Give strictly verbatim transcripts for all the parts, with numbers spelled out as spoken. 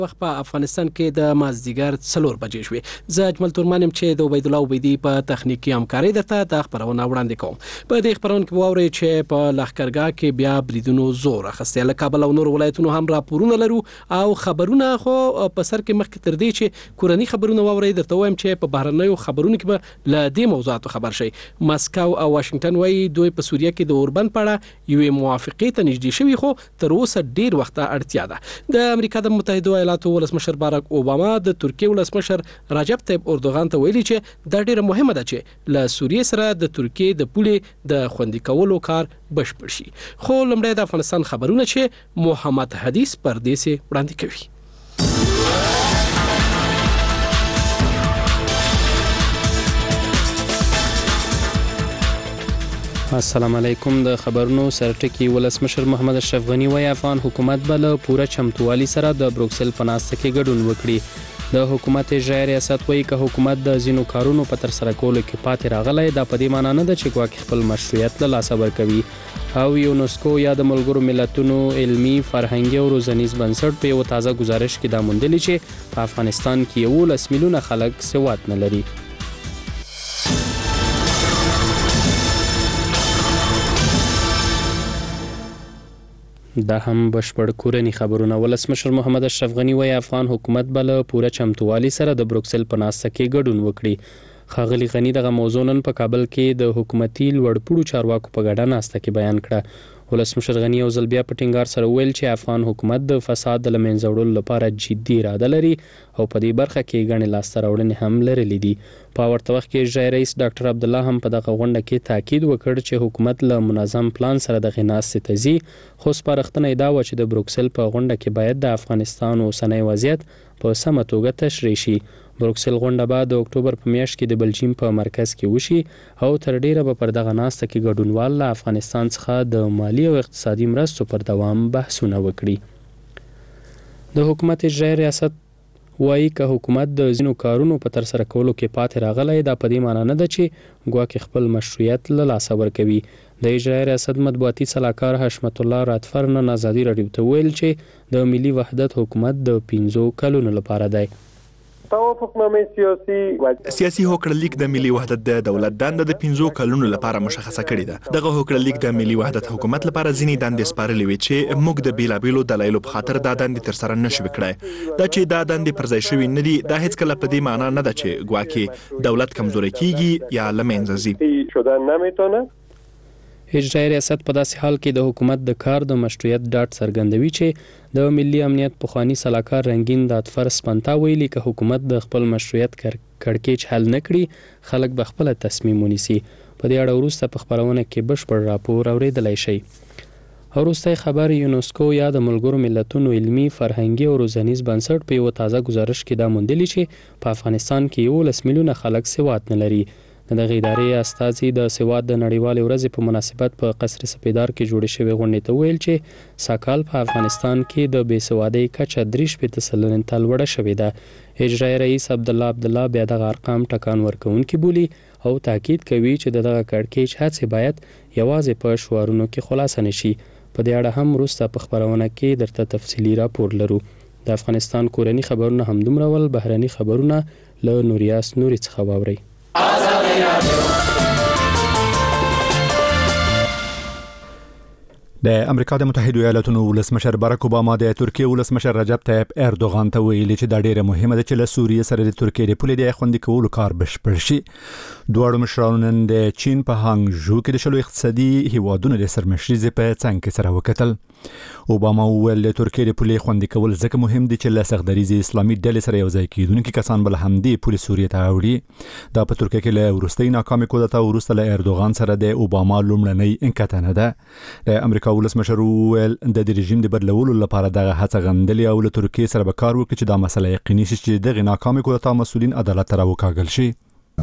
وخت په افغانستان کې د مازدیګر څلور بجې شوې. زه اجمل تورمان یم چې د عبید الله عبیدي په تخنیکی همکارۍ درته د خبرونه وړاندې کوم. په دې خبرونه کې واورئ چې په لښکرګاه کې بیا بریدونو زور اخیستی. له کابل او نور ولایتونو هم راپورونه لرو او خبرونه خو په سر کې مخکې تر دې چې کورني خبرونه واورئ درته وایم چې په بهرنیو خبرونو کې به له دې موضوعاتو خبر شئ. مسکو او واشنگټن وايي دوی په سوریه کې د اوربند په اړه یوې موافقې ته نږدې شوي خو تر اوسه ډیر وخت اړتیا ده. د امریکا د متحده ایالاتو ولسمشر باراک اوباما د ترکیې ولسمشر رجب طیب اردوغان ته ویلي چې دا ډیره مهمه ده چې له سوریې سره د ترکیې د پولې د خوندي کولو کار بشپړ شي. خو لومړی د افغانستان خبرونه چې محمد حدیث پردیسي وړاندې کوي. السلام علیکم. د خبرونو سرټکی ولسمشر محمد اشرف غنی وايي افغان حکومت به له پوره چمتووالي سره د بروکسل په ناسته کې ګډون وکړي. د حکومت اجرایي ریاست وايي که حکومت د ځینو کارونو په تر سره کولو کې پاتې راغلی دا په دې معنی نه ده چې ګواکې خپل مشروعیت له لاسه ورکوي. او یونسکو یا د ملګرو ملتونو علمي فرهنګي او روزنیز بنسټ په یو تازه گزارش کې دا موندلي چې په افغانستان کې یولس میلیونه خلک سواد نه لري. دا هم بشپړ کورنی خبرونه. ولسمشر محمد اشرف غنی وايي افغان حکومت به له پوره چمتووالي سره د بروکسل په ناسته کې ګډون وکړي. ښاغلي غنی دغه موضوع نن په کابل کې د حکومتي لوړپوړو چارواکو په ګډه ناسته کې بیان کړه. ولسمشر غنی او ځل بیا په ټینګار سره ویل چې افغان حکومت د فساد د له منځه وړلو لپاره جدي اراده لري او په دې برخه کې ګڼې لاسته راوړنې هم لرلې دي. په ورته وخت کې اجرایي رئیس ډاکټر عبدالله هم په دغه غونډه کې تاکید وکړ چې حکومت له منظم پلان سره دغه ناستې ته ځي. خو سپارښتنه یې دا وه چې د بروکسل په غونډه کې باید د افغانستان اوسنی وضعیت په سمه توګه تشریح شي. بروکسل غونډه به د اکتوبر په میاشت کې د بلجیم په مرکز کې وشي او تر ډیره به پر دغه ناسته کې ګډونوال له افغانستان څخه د مالی او اقتصادي مرستو پر دوام بحثونه وکړي. د حکومت اجرایي ریاست وایي که حکومت د ځینو کارونو په تر سره کولو کې پاتې راغلی دا په دې معنی نه ده چې ګواکې خپل مشروعیت له لاسه ورکوي. د اجرایي ریاست مطبوعاتي سلاکار حشمت الله راتفر نن ازادي راډیو ته ویل چې د ملي وحدت حکومت د پنځو کلونو لپاره دی. سیاسي هوکړلیک د ملي وحدت د دولت دنده د پنځو کلونو لپاره مشخصه کړې ده. دغه هوکړلیک د ملي وحدت حکومت لپاره ځینې دندې سپارلې وې چې موږ د بیلابیلو دلایلو په خاطر دا دندې تر سره نشو کړای. دا چې دا دندې پر ځای شوي نه دي دا هیڅکله په دې معنی نه ده چې ګواکې دولت کمزوری کیږي یا له منځه ځي. اجرایي ریاست په داسې حال کې د حکومت د کار د مشروعیت ډاډ څرګندوي چې د ملي امنیت پخوانی سلاکار رنگین دادفر سپنتا ویلي که حکومت د خپل مشروعیت کړکېچ حل نه کړي خلک به خپل تصمیم ونیسي. په دې اړه وروسته په خبرونه کې بشپړ راپور اوریدلی شي. وروستی خبر یونسکو یا د ملګرو ملتونو علمي فرهنګي او روزنیز بنسټ په یو تازه گزارش کې دا موندلي چې په افغانستان کې یولس میلیونه خلک سواد نه لري. د دغه ادارې استازي د سواد د نړیوالې ورځې په مناسبت په قصر سپیدار کې جوړې شوې غونډې ته ویل چې ساکال په افغانستان کې د بې سوادۍ کچه درې شپېته سلنې ته لوړه شوې ده. اجرایي رئیس عبدالله عبدالله بیا دغه ارقام ټکان ورکوونکي بولي او تاکید کوي چې د دغه کړکېچ هڅې باید یوازې په شعارونو کې خلاصه نشي. په دې اړه هم وروسته په خبرونه کې درته تفصیلي راپور لرو. د افغانستان کورني خبرونه همدومره ول، بهرني خبرونه له نوریاس نوري څخه واورئ. د امریکا د متحده ایالاتونو ولسمشر باراک اوباما د ترکیې ولسمشر رجب طیب اردوغان ته ویلي چې دا ډیره مهمه ده چې له سوریې سره د ترکیې د پولې د خوندي کولو کار بشپړ شي. دواړو مشرانو نن د چین په هانګ ژو کې د شلو اقتصادي هیوادونو د سرمشرۍ په څنګ کې سره وکتل. اوباما وویل د ترکیې د پولې خوندي کول ځکه مهم دي چې له سختدریزې اسلامي ډلې سره یو ځای کېدونکي کسان بل همدې پولې سوریې ته راوړي. دا په ترکیه کې له وروستۍ ناکامې کودتا وروسته له اردوغان سره د اوباما لومړنۍ کتنه ده. د امریکا ولسمشر وویل د دې رژیم د بدلولو لپاره دغه هڅه غندلې او له ترکیې سره به کار وکړي چې دا مسله یقیني شي چې دغه ناکامې کودتا مسؤلین عدالت ته راوکاږل شي.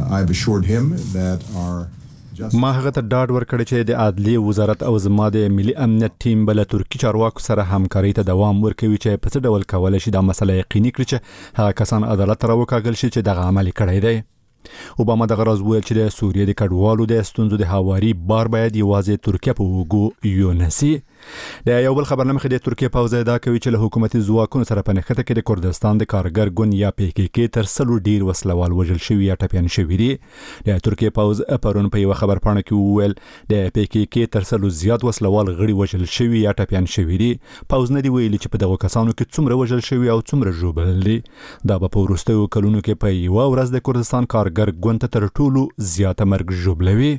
ما هغه ته ډاډ ورکړی چې د عدلیې وزارت او زما د ملي امنیت ټیم بل ترکی چارواکو سره همکاري ته دوام ورکوي چې په څه ډول کولای شي دا مسله یقیني کړي چې هغه کسان عدالت ته راوکاږل شي چې دغه عمل کړی دی. اوباما دغه راز ویل چې د سوریې د کډوالو د ستونزو د هواري بار باید یوازې ترکیه په وګو یونسي. د یو بل خبر لمخې د ترکیه پوځ دا کوي چې له حکومتي ځواکونو سره په نښته کې د کردستان د کارګر ګوند یا پی کې کې تر سلو ډیر وسلوال وژل شوي یا ټپیان شوي دي. د ترکیه پوځ پرون په یو خبر پاڼه کې وویل د پی کې کې تر سلو زیات وسلوال غړي وژل شوي یا ټپیان شوي دي. پوځ نه دی ویلي چې په دغه کسانو کې څومره وژل شوي او څومره ژوبل دي. دا به په وروستیو کلونو کې په یوه ورځ د کردستان کارګر ګوند ته تر ټولو زیاته مرګ ژوبلوي.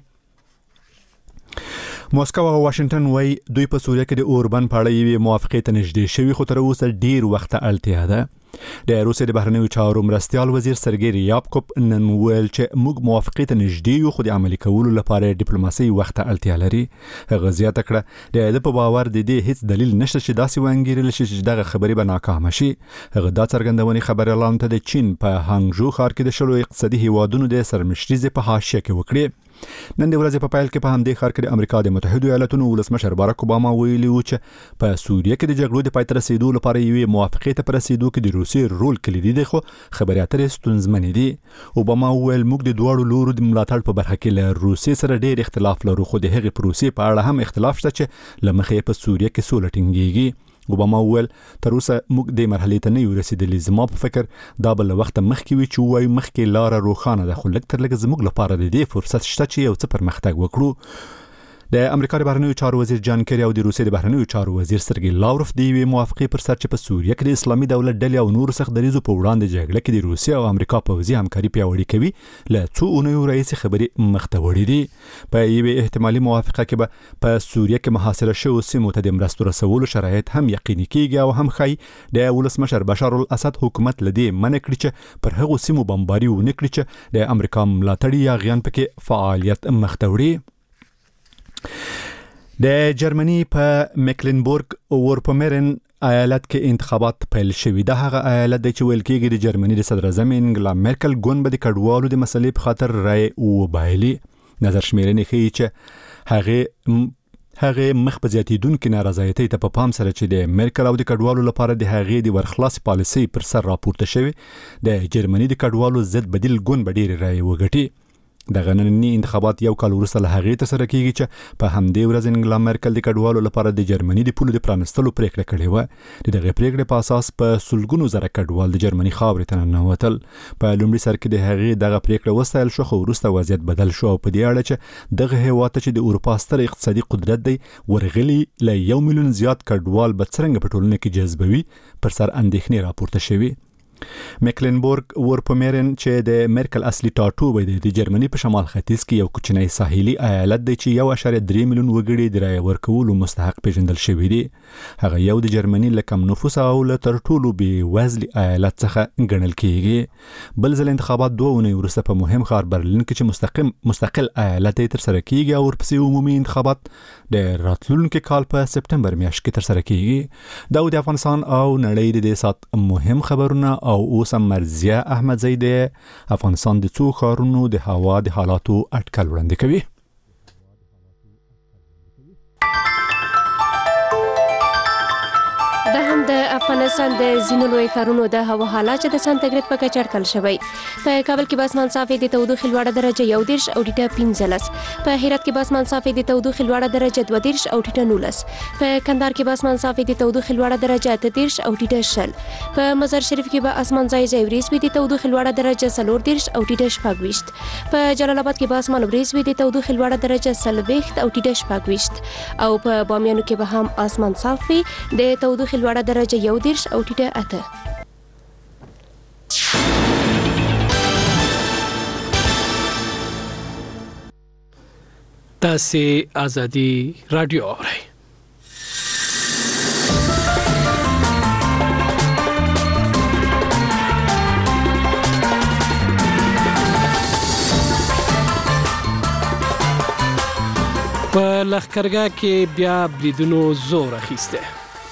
موسکو او واشنگټن وایي دوی په سوریه کې د اوربن په اړه یوې موافقې ته نږدې شوي خو تر اوسه ډیر وخت اړتیا ده. د روسیې د بهرنیو چارو مرستیال وزیر سرګی ریابکوف نن ویل چې موږ موافقې ته نږدې یو خو د عملي کولو لپاره ډیپلوماسي وخت اړتیا لري. هغه زیاته کړه د ده په باور د دې هیڅ دلیل نشته چې داسې وانګیرل شي چې دغه خبرې به ناکامه شي. هغه دا څرګندونې خبريالانو ته د چین په هانګژو ښار کې د شلو اقتصادي هیوادونو د سرمشريزې په حاشیه کې وکړي. نن د ورځې په پیل کې په همدې ښار کې د امریکا د متحده ایالاتونو ولسمشر باراک اوباما ویلي و چې په سوریه کې د جګړو د پای ته رسیدو لپاره یوې موافقې ته په رسیدو کې د روسیې رول کلیدي دی خو خبرې اترې ستونزمنې دي. اوباما وویل موږ د دواړو لورو د ملاتړ په برخه کې له روسیې سره ډېر اختلاف لرو خو د هغې پروسې په اړه هم اختلاف شته چې له مخې په سوریه کې سوله ټینګیږي. اوباما وویل تر اوسه موږ د مرحلې ته نه یو رسیدلی. زما په فکر دا به له وخته مخکې وي چې وایو مخکې لاره روښانه ده خو لږ تر لږه زموږ لپاره د دې فرصت شته چې یو څه پرمختګ وکړو. د امریکا د بهرنیو چارو وزیر جان کری او د روسیې د بهرنیو چارو وزیر سرګی لاوروف د یوې موافقې پر سر چې په سوریه کې د اسلامي دولت ډلې او نورو سخت دریځو په وړاندې جګړه کې د روسیې او امریکا پوځي همکاري پیاوړې کوي له څو اونیو راهیسې خبرې مخ ته وړې دي. په یوې احتمالي موافقه کې به په سوریه کې محاصره شوو سیمو ته د مرستو رسولو شرایط هم یقیني کیږي او هم ښایي د ولسمشر بشار الاسد حکومت له دې منع کړي چې پر هغو سیمو بمباري ونه کړي چې د امریکا ملاتړي یا غیان پکې فعالیت مخ ته وړي. د جرمني په میکلنبورګ وورپومرن ایالت کې انتخابات پیل شوي. دا هغه ایالت دی چې ویل کېږي د جرمني د صدر اعظم انګلا مرکل ګوند به د کډوالو د مسلې په خاطر رای وبایلي. نظر شمیرنې ښیي چې هغه هغه مخ په زیاتیدونکو نارضایتۍ ته په پام سره چې د مرکل او د کډوالو لپاره د هغې د ورخلاص پالیسۍ پر سر راپورته شوی د جرمني د کډوالو ضد بدیل ګوند به ډېرې رای وګټي. د غننی انتخابات یو کال وروسته له هغې ترسره کیږي چې په همدې ورځ انګلا مرکل د کډوالو لپاره د جرمني د پولو د پرانستلو پریکړه کړې وه. د دغه پریکړې په اساس په سلګونو زره کډوال د جرمني خاورې ته ننوتل. په لومړي سر کې د هغې دغه پریکړه وستایل شو خو وروسته وضعیت بدل شو او په دې اړه چې دغه هیواد ته چې د اروپا ستر اقتصادي قدرت دی ورغلي له یو میلیون زیات کډوال به څرنګه په ټولنه کې جذبوي پر سر اندېښنې راپورته شوي. میکلنبورګ وورپومرن چې د مرکل اصلي ټاټوبی دی د جرمني په شمال ختیځ کې یو کوچنی ساحلي ایالت دی چې یو اشاریه درې میلیون وګړي د رای ورکولو مستحق پیژندل شوي دي. هغه یو د جرمني له کم نفوس او له تر ټولو بې وزلي ایالت څخه ګڼل کیږي. بل ځل انتخابات دوه اونۍ وروسته په مهم ښار برلین کې چې مستقیم مستقل ایالت یې ترسره کیږي او ورپسې عمومي انتخابات د راتلونکي کال په سپتمبر میاشت کې ترسره کیږي. دا د افغانستان او نړۍ د دې سات مهم خبرونه او اوس مرزیه احمدزی د افغانستان د څو ښارونو د هوا د حالاتو اټکل وړاندې کوي. دا هم د افغانستان د ځینو لوی ښارونو د هوا حالات چې د سانتیګریډ په کچه اټکل شوی. په کابل کې به اسمان صافي د تودوخې لوړه درجه یو دېرش او ټیټه پنځلس. په هرات کې به اسمان صافي د تودوخې لوړه درجه دوه دېرش او ټیټه نولس. په کندهار کې به اسمان صافي د تودوخې لوړه درجه اته دېرش او ټیټه شل. په مزار شریف کې به اسمان ځای ځای وریځ وي د تودوخې لوړه درجه څلور دېرش او ټیټه شپږ ویشت. په جلال آباد کې به اسمان وریځ وي د تودوخې لوړه درجه څلوېښت او ټیټه شپږ ویشت. او په بامیانو کې به هم اسمان صافي د تودوخې لوړه درجه یو دېرش او ټیټه اته. تاسې آزادي رادیو اورئ. په لښکرګاه کې بیا بریدونو زور اخیسته.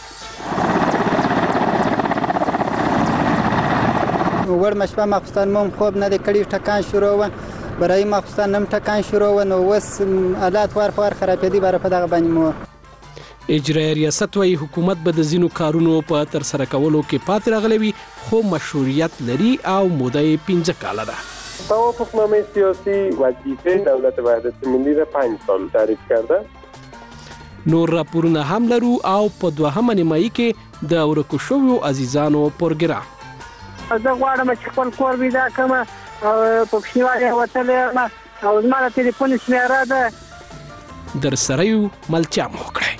ور مشپه ماخستان موم خوب نه د کړي ټکان شروع و برای ماخستان نم ټکان شروع و نو وس آلات وار خور خرابېدي بار په دغه باندې مو اجرایي ریاست وايي حکومت به د ځینو کارونو په تر سره کولو کې پاتې راغلی وي خو مشروعیت لري او موده یې پنځه کاله ده. توافقنامه سیاسی وظیفه دولت وحدت ملی را پنج سال تعریف کرده. نور راپورونه هم لرو او په دوهمه نیمایي کې د ورکو شویو عزیزانو پروګرام. زه غواړم چې خپل کور پیدا کړم او په پښتونولۍ وتلی یم او زما د تلیفون شمېره ده در سره یو ملتیا مو وکړئ.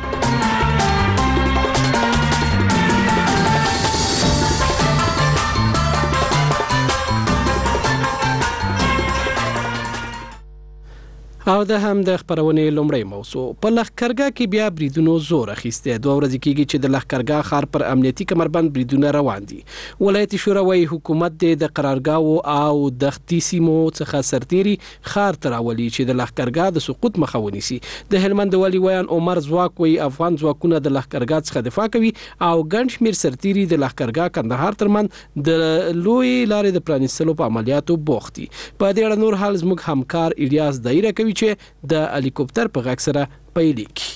او ده هم د خبرونې لومړی موضوع. په لښکرګاه کې بیا بریدونو زور اخیستی. دوه ورځې کېږي چې د لښکرګاه ښار پر امنیتي کمربند بریدونه روان دي. ولایتي شورا وایي حکومت د قرارګاهو او دښتي سیمو څخه سرتیري ښار ته راولي چې د لښکرګاه د سقوط مخه ونیسي. د هلمند والي ویان عمر ځواک وایي افغان ځواکونه د لښکرګاه څخه دفاع کوي او ګڼ شمېر سرتیري د لښکرګاه کندهار ترمنځ د لوی لارې د پرانیستلو په عملیاتو بوخت دي. په دې اړه نور حال زموږ همکار الیاس دایره کوي چې د هلیکوپټر په غږ سره پیلېږي.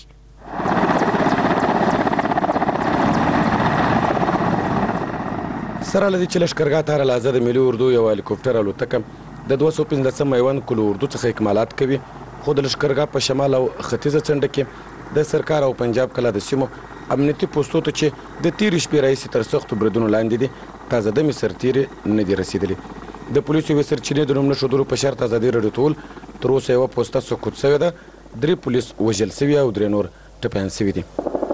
سره لدې چې لښکرګاه ته هره د ملي اردو یو هلیکوپټر الوتکه د دوه سوه پنځلسم میوند کلو اردو څخه اکمالات کوي، خو د لښکرګاه په شمال او ختیځه څنډه کې د سرکار او پنجاب کلا د سیمو امنیتي پوستو ته چې د تېرې شپې راهیسې تر سختو بریدونو لاندې دي تازه دمې سرتیرې نه دي رسېدلي. د پولیسو یوې سرچینې د نوم نه ښودلو په شرط ازادي راډیو ته وویل تر اوسه یوه پوسته سقوط سوې ده، درې پولیس وژل سوي او درې نور ټپیان سوي دي.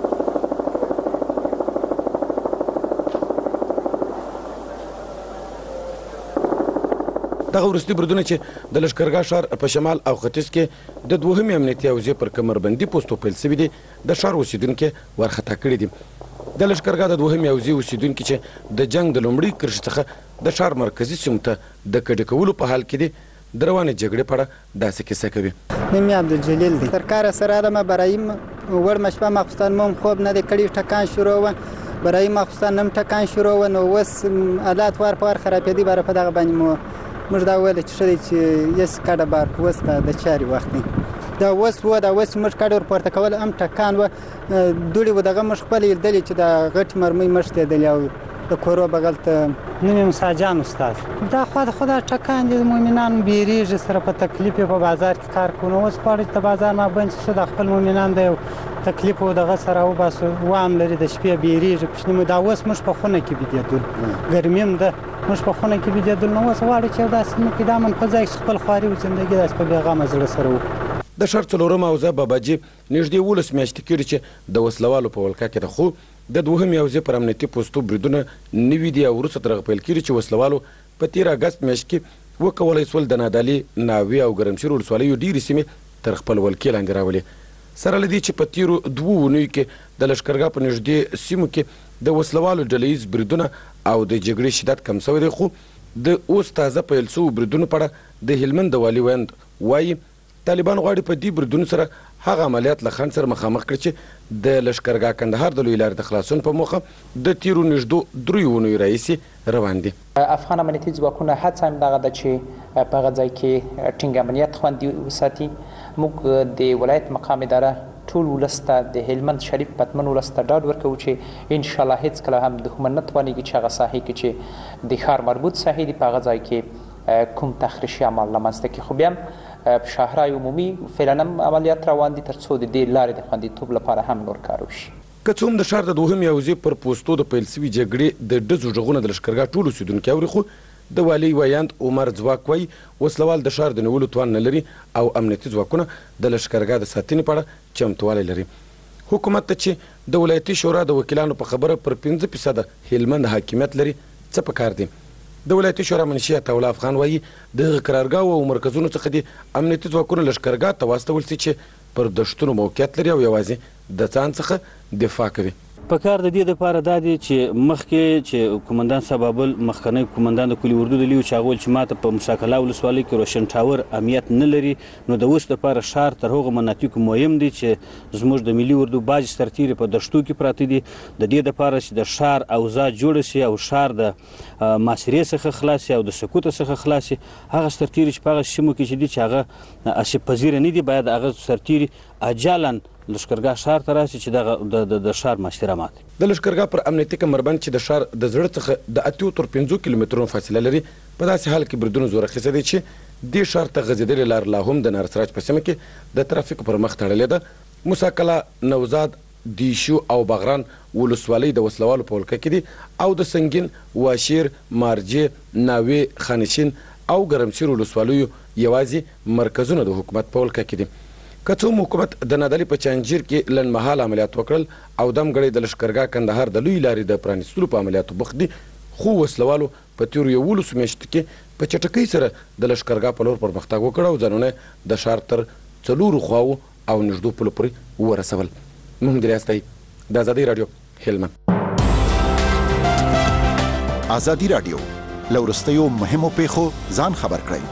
دغه وروستي بریدونه چې د لښکرګاه ښار په شمال او ختیځ کې د دوهمې امنیتي حوزې پر کمربندي پوستو پیل سوي دي د ښار اوسېدونکي وارخطا کړي دي. د لښکرګاه د دوهمې حوزې اوسېدونکي چې د جنګ د لومړۍ کرښې څخه د ښار مرکزي سیمو ته د کډې کولو په حال کې دي د روانې جګړې په اړه داسې کیسه کوي. نوم یې عبدالجلیل دی. سرکار سرادم برای وړمه شپه ماخوستن مو خوب نه دی کړی، ټکان شروع و برای ماخوستن هم ټکان شروع و نو اوس حالات وار په وار خرابېدي باره په دغه باندې مو موږ دا ویل چې ښه دی چې یس کډه بار اوس د چارې وخت دی دا اوس و دا اوس موږ کډه ورپورته کول هم ټکان و دوړې و دغه موږ خپله لیدلې چې د غټې مرمۍ مښتېدلې او د کورو بغل ته. نوم یې مساجان استاد. دا خوا د خدا ټکان دي، د مؤمنان بیریږي سره په تکلیف په بازار کې کار کوو. اوس غواړي چې د بازار نه بند شي د خپل مؤمنان د یو تکلیف او دغه سره وباسو وام لري د شپې بیریږي کوچني مو دا اوس موږ په خونه کې بېدېدل ګرمي هم ده موږ په خونه کې بېدېدل نو اوس غواړي چې داسې نه کړي دا من په ځای خپل خواري او زندګي داسې په بېغمه زړه سره وکړو. د ښار څلورمه حوزه باباجي نږدې اوولس میاشتې کېږي چې د وسلوالو په ولکه کې ده، خو د دوهمې حوزې پر امنیتي پوستو بریدونه نوي دي او وروسته تر هغه پیل کېږي چې وسلوالو په تېره اګست میاشت کې وکولی سول د نادالي، ناوې او ګرمسیر ولسوالیو ډېرې سیمې تر خپل ولکې لاندې راولي. سره له دې چې په تېرو دوو اونیو کې د لښکرګاه په نږدې سیمو کې د وسلوالو ډله ییز بریدونه او د جګړې شدت کم سوی دی، خو د اوس تازه پیل سوو بریدونو په اړه د هلمند والي ویند وایي طالبان غواړي په دې بریدونو سره هغه عملیات له خنډ سره مخامخ کړي چې د لښکرګاه کندهار د لویې لارې د خلاصون په موخه د تېرو نږدو دریو اونیو راهیسې روان دي. افغان امنیتي ځواکونه هڅه هم دغه ده چې په هغه ځای کې ټینګ امنیت خوندي وساتي. موږ د ولایت مقام اداره ټول ولس ته د هلمند شریف پتمن ولس ته ډاډ ورکوو چې انشاءالله هېڅکله هم دښمن نه توانېږي چې هغه ساحې کې چې د ښار مربوط ساحې دي په هغه ځای کې کوم تخریشي عمل رامنځته کړي. خو بیا هم په شاهرای عمومي فعلا هم عملیات روان دي تر څو د دې لارې د خوندیتوب لپاره هم نور کار وشي. که څه هم د ښار د دوهمې حوزې پر پوستو د پیل سوي جګړې د ډزو غږونه د لښکرګاه ټول اوسېدونکي اوري، خو د والي ویاند عمر ځواک وایي وسلوال د ښار د نیولو توان نه لري او امنیتي ځواکونه د لښکرګاه د ساتنې په اړه چمتوالی لري. حکومت ته چې د ولایتي شورا د وکیلانو په خبره پر پنځه فیصده هلمند حاکمیت لري څه پکار دي. د ولایتي شورا منشي عطاالله افغان وایي د هغه قرارګاهو او مرکزونو څخه د امنیتي ځواکونو لښکرګاه ته واستول سي چې پر دښتونو موقعیت لري او یوازې د ځان څخه دفاع کوي. په کار د دې دپاره دا دی چې مخکې چې قومندان صاحب بابل مخکنی قومندان د کلي اردو د لیو چې هغه ویل چې ماته په مشاکله ولسوالۍ کې روشن ټاور امنیت نه لري، نو د اوس دپاره ښار تر هغو مناطقو مهم دی چې زموږ د ملي اردو باج سرتیرې په دښتو کې پراته دي. د دې دپاره چې د ښار اوضاع جوړه شي او ښار د محاصرې څخه خلاص شي او د سقوطه څخه خلاص شي، هغه سرتیرې چې په هغه سیمو کې چې دي چې هغه آسیب پذیره نه دي باید هغه سرتیرې اجالاً لښکرګاه ښار ته راسي چې دغه د ښار محاصره مات. د لښکرګاه پر امنیتي کمربند چې د ښار د زړه څخه د اتیو تر پنځو کیلومترونو فاصله لري، په داسې حال کې بریدونو زور اخیستی دی چې دې ښار ته غځېدلې لار لا هم د نارسراج په سیمه کې د ترافیکو پر مخ تړلې ده موساکلا، نوزاد، دیشو او بغران ولسوالۍ د وسلوالو په ولکه کې دي او د سنگین، واشیر، مارجې، ناوې، خانشین او ګرمسیر ولسوالیو یوازې مرکزونه د حکومت په ولکه کې دي. که څوم حکومت د نادعلي په چانجیر کې لنډمهاله عملیات وکړل او دمګړی د لښکرګاه کندهار د لوی لارې د پرانیستلو په عملیاتو بوخت دي، خو وسلوالو په تیرو یولسو میاشتو کې په چټکۍ سره د لښکرګاه په لور پرمختګ وکړ او ځانونه د ښار تر څلورو خواو او نږدو پولو پورې ورسول. محمد ریاستۍ، د ازادۍ راډیو، هلمند. ازادي راډیو له وروستیو مهمو پیښو ځان خبر کړئ.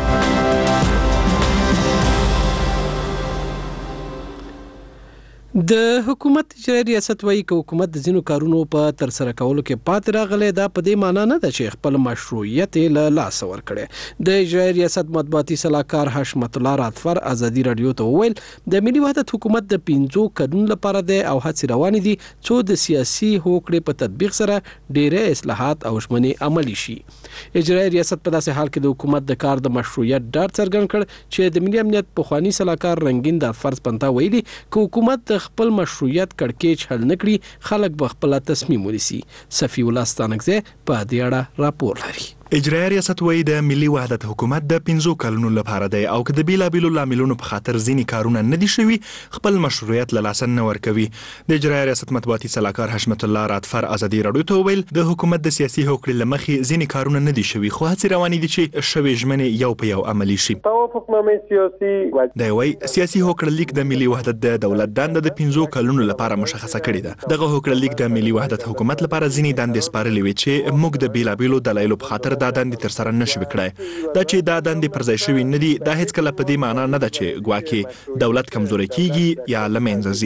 د حکومت اجرایي ریاست وایي که حکومت د ځینو کارونو په ترسره کولو کې پاتې راغلی، دا په دې معنا نه ده چې خپل مشروعیت یې له لاسه ورکړی. د اجرایي ریاست مطبوعاتي سلاکار حشمت الله راتفر ازادي راډیو ته وویل د ملي وحدت حکومت د پنځو کلونو لپاره دی او هڅې روانې دي څو د سیاسي هوکړې په تطبیق سره ډېری اصلاحات او ژمنې عملي شي. اجرایي ریاست په داسې حال کې د حکومت د کار د مشروعیت ډاډ څرګند کړ چې د ملي امنیت پخواني سلاکار رنګین د فرض پنتا ویلي که حکومت خپل مشروعیت کړکېچ حل نکړي خلک به خپل تصمیم ونیسي. صفی الله ستانکزی په دې اړه راپور لري. اجرایي ریاست وایي د ملي وحدت حکومت د پنځو کلونو لپاره دی او که د بیلابیلو لاملونو په خاطر ځینې کارونه نه دي شوي خپل مشروعیت له لاسه نه ورکوي. د اجرایي ریاست مطبوعاتي سلاکار حشمت الله راتفر ازادي راډیو ته وویل د حکومت د سیاسي هوکړې له مخې ځینې کارونه نه دي شوي خو هڅې روانې دي چې شوې ژمنې یو په یو عملي شي. توافقنامې سیاسي دی وایي سیاسي هوکړه لیک د ملي وحدت د دولت دنده د پنځو کلونو لپاره مشخصه کړې ده. دغه هوکړه لیک د ملي وحدت حکومت لپاره ځینې دندې سپارلې وې چې موږ د بیلابیلو دلایلو په خاطر دا دندې ترسره نشو کړای. دا چې دا دندې پر ځای شوي نه دي دا هیڅ کله په دې معنا نه ده چې ګواکې دولت کمزوری کیږي یا له منځه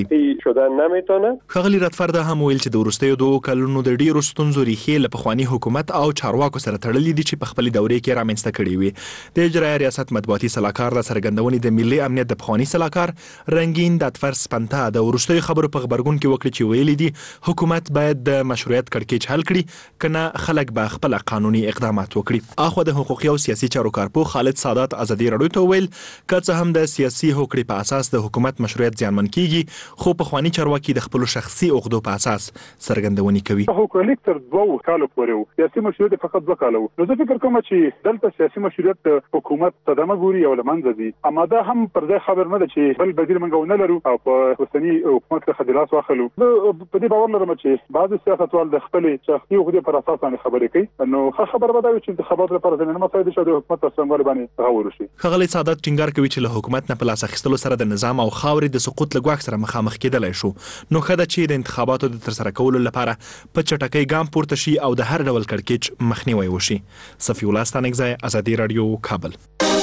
ځي. ښاغلي راتفر دا هم ویل چې د وروستیو دوو کلونو د ډیرو ستونزو ریښې له پخواني حکومت او چارواکو سره تړلې دي چې په خپلې دورې کې رامنځته کړې وي. د اجرایي ریاست مطبوعاتي سلاکار د څرګندونې د ملي امنیت د پخواني سلاکار رنګین داتفر سپنتا د وروستیو خبرو په خبرګون کې وکړي چې ویلي دي حکومت باید د مشروعیت کړکېچ حل کړي کنه خلک به خپل قانوني اقدامات وکړي. اخو د حقوقي او سیاسي چارو کارپوه خالد سادات ازادي راډیو ته ویل که څه هم د سیاسي هوکړې په اساس د حکومت مشروعیت زیانمن کیږي خو پخواني چارواکي د خپل شخصي عقدو په اساس څرګندونې کوي. هوکړه لیک تر دوه کالو پورې و، سیاسي مشروعیت فقط دوه کاله و. نو زه فکر کوم چې دلته سیاسي مشروعیت د حکومت صدمه ګوري او لمنځه ځي. اما دا هم پر ځای خبر نه ده چې بل بدیل منګو نه لرو او په اوسنی حکومت څخه د لاس واخلو. زه په دې باور لرم چې بعض سیاستوال د خپل شخصي عقدو پر اساس باندې خبرې کوي. نو ښه خبر به دا وي چې انتخابات لپاره زمینه مساعد شي د حکومت تر څنګه باندې غوړ شي. ښاغلي سادات ټینګار کوي چې له حکومت نه په لاس اخیستلو سره د نظام او خاورې د سقوط له ګواښ سره مخامخ کېدلی شو. نو ښه ده چې د انتخاباتو د ترسره کولو لپاره په چټکۍ ګام پورته شي او د هر ډول کړکېچ مخنیوی وشي. صفی الله ستانکزی، ازادي راډیو، کابل.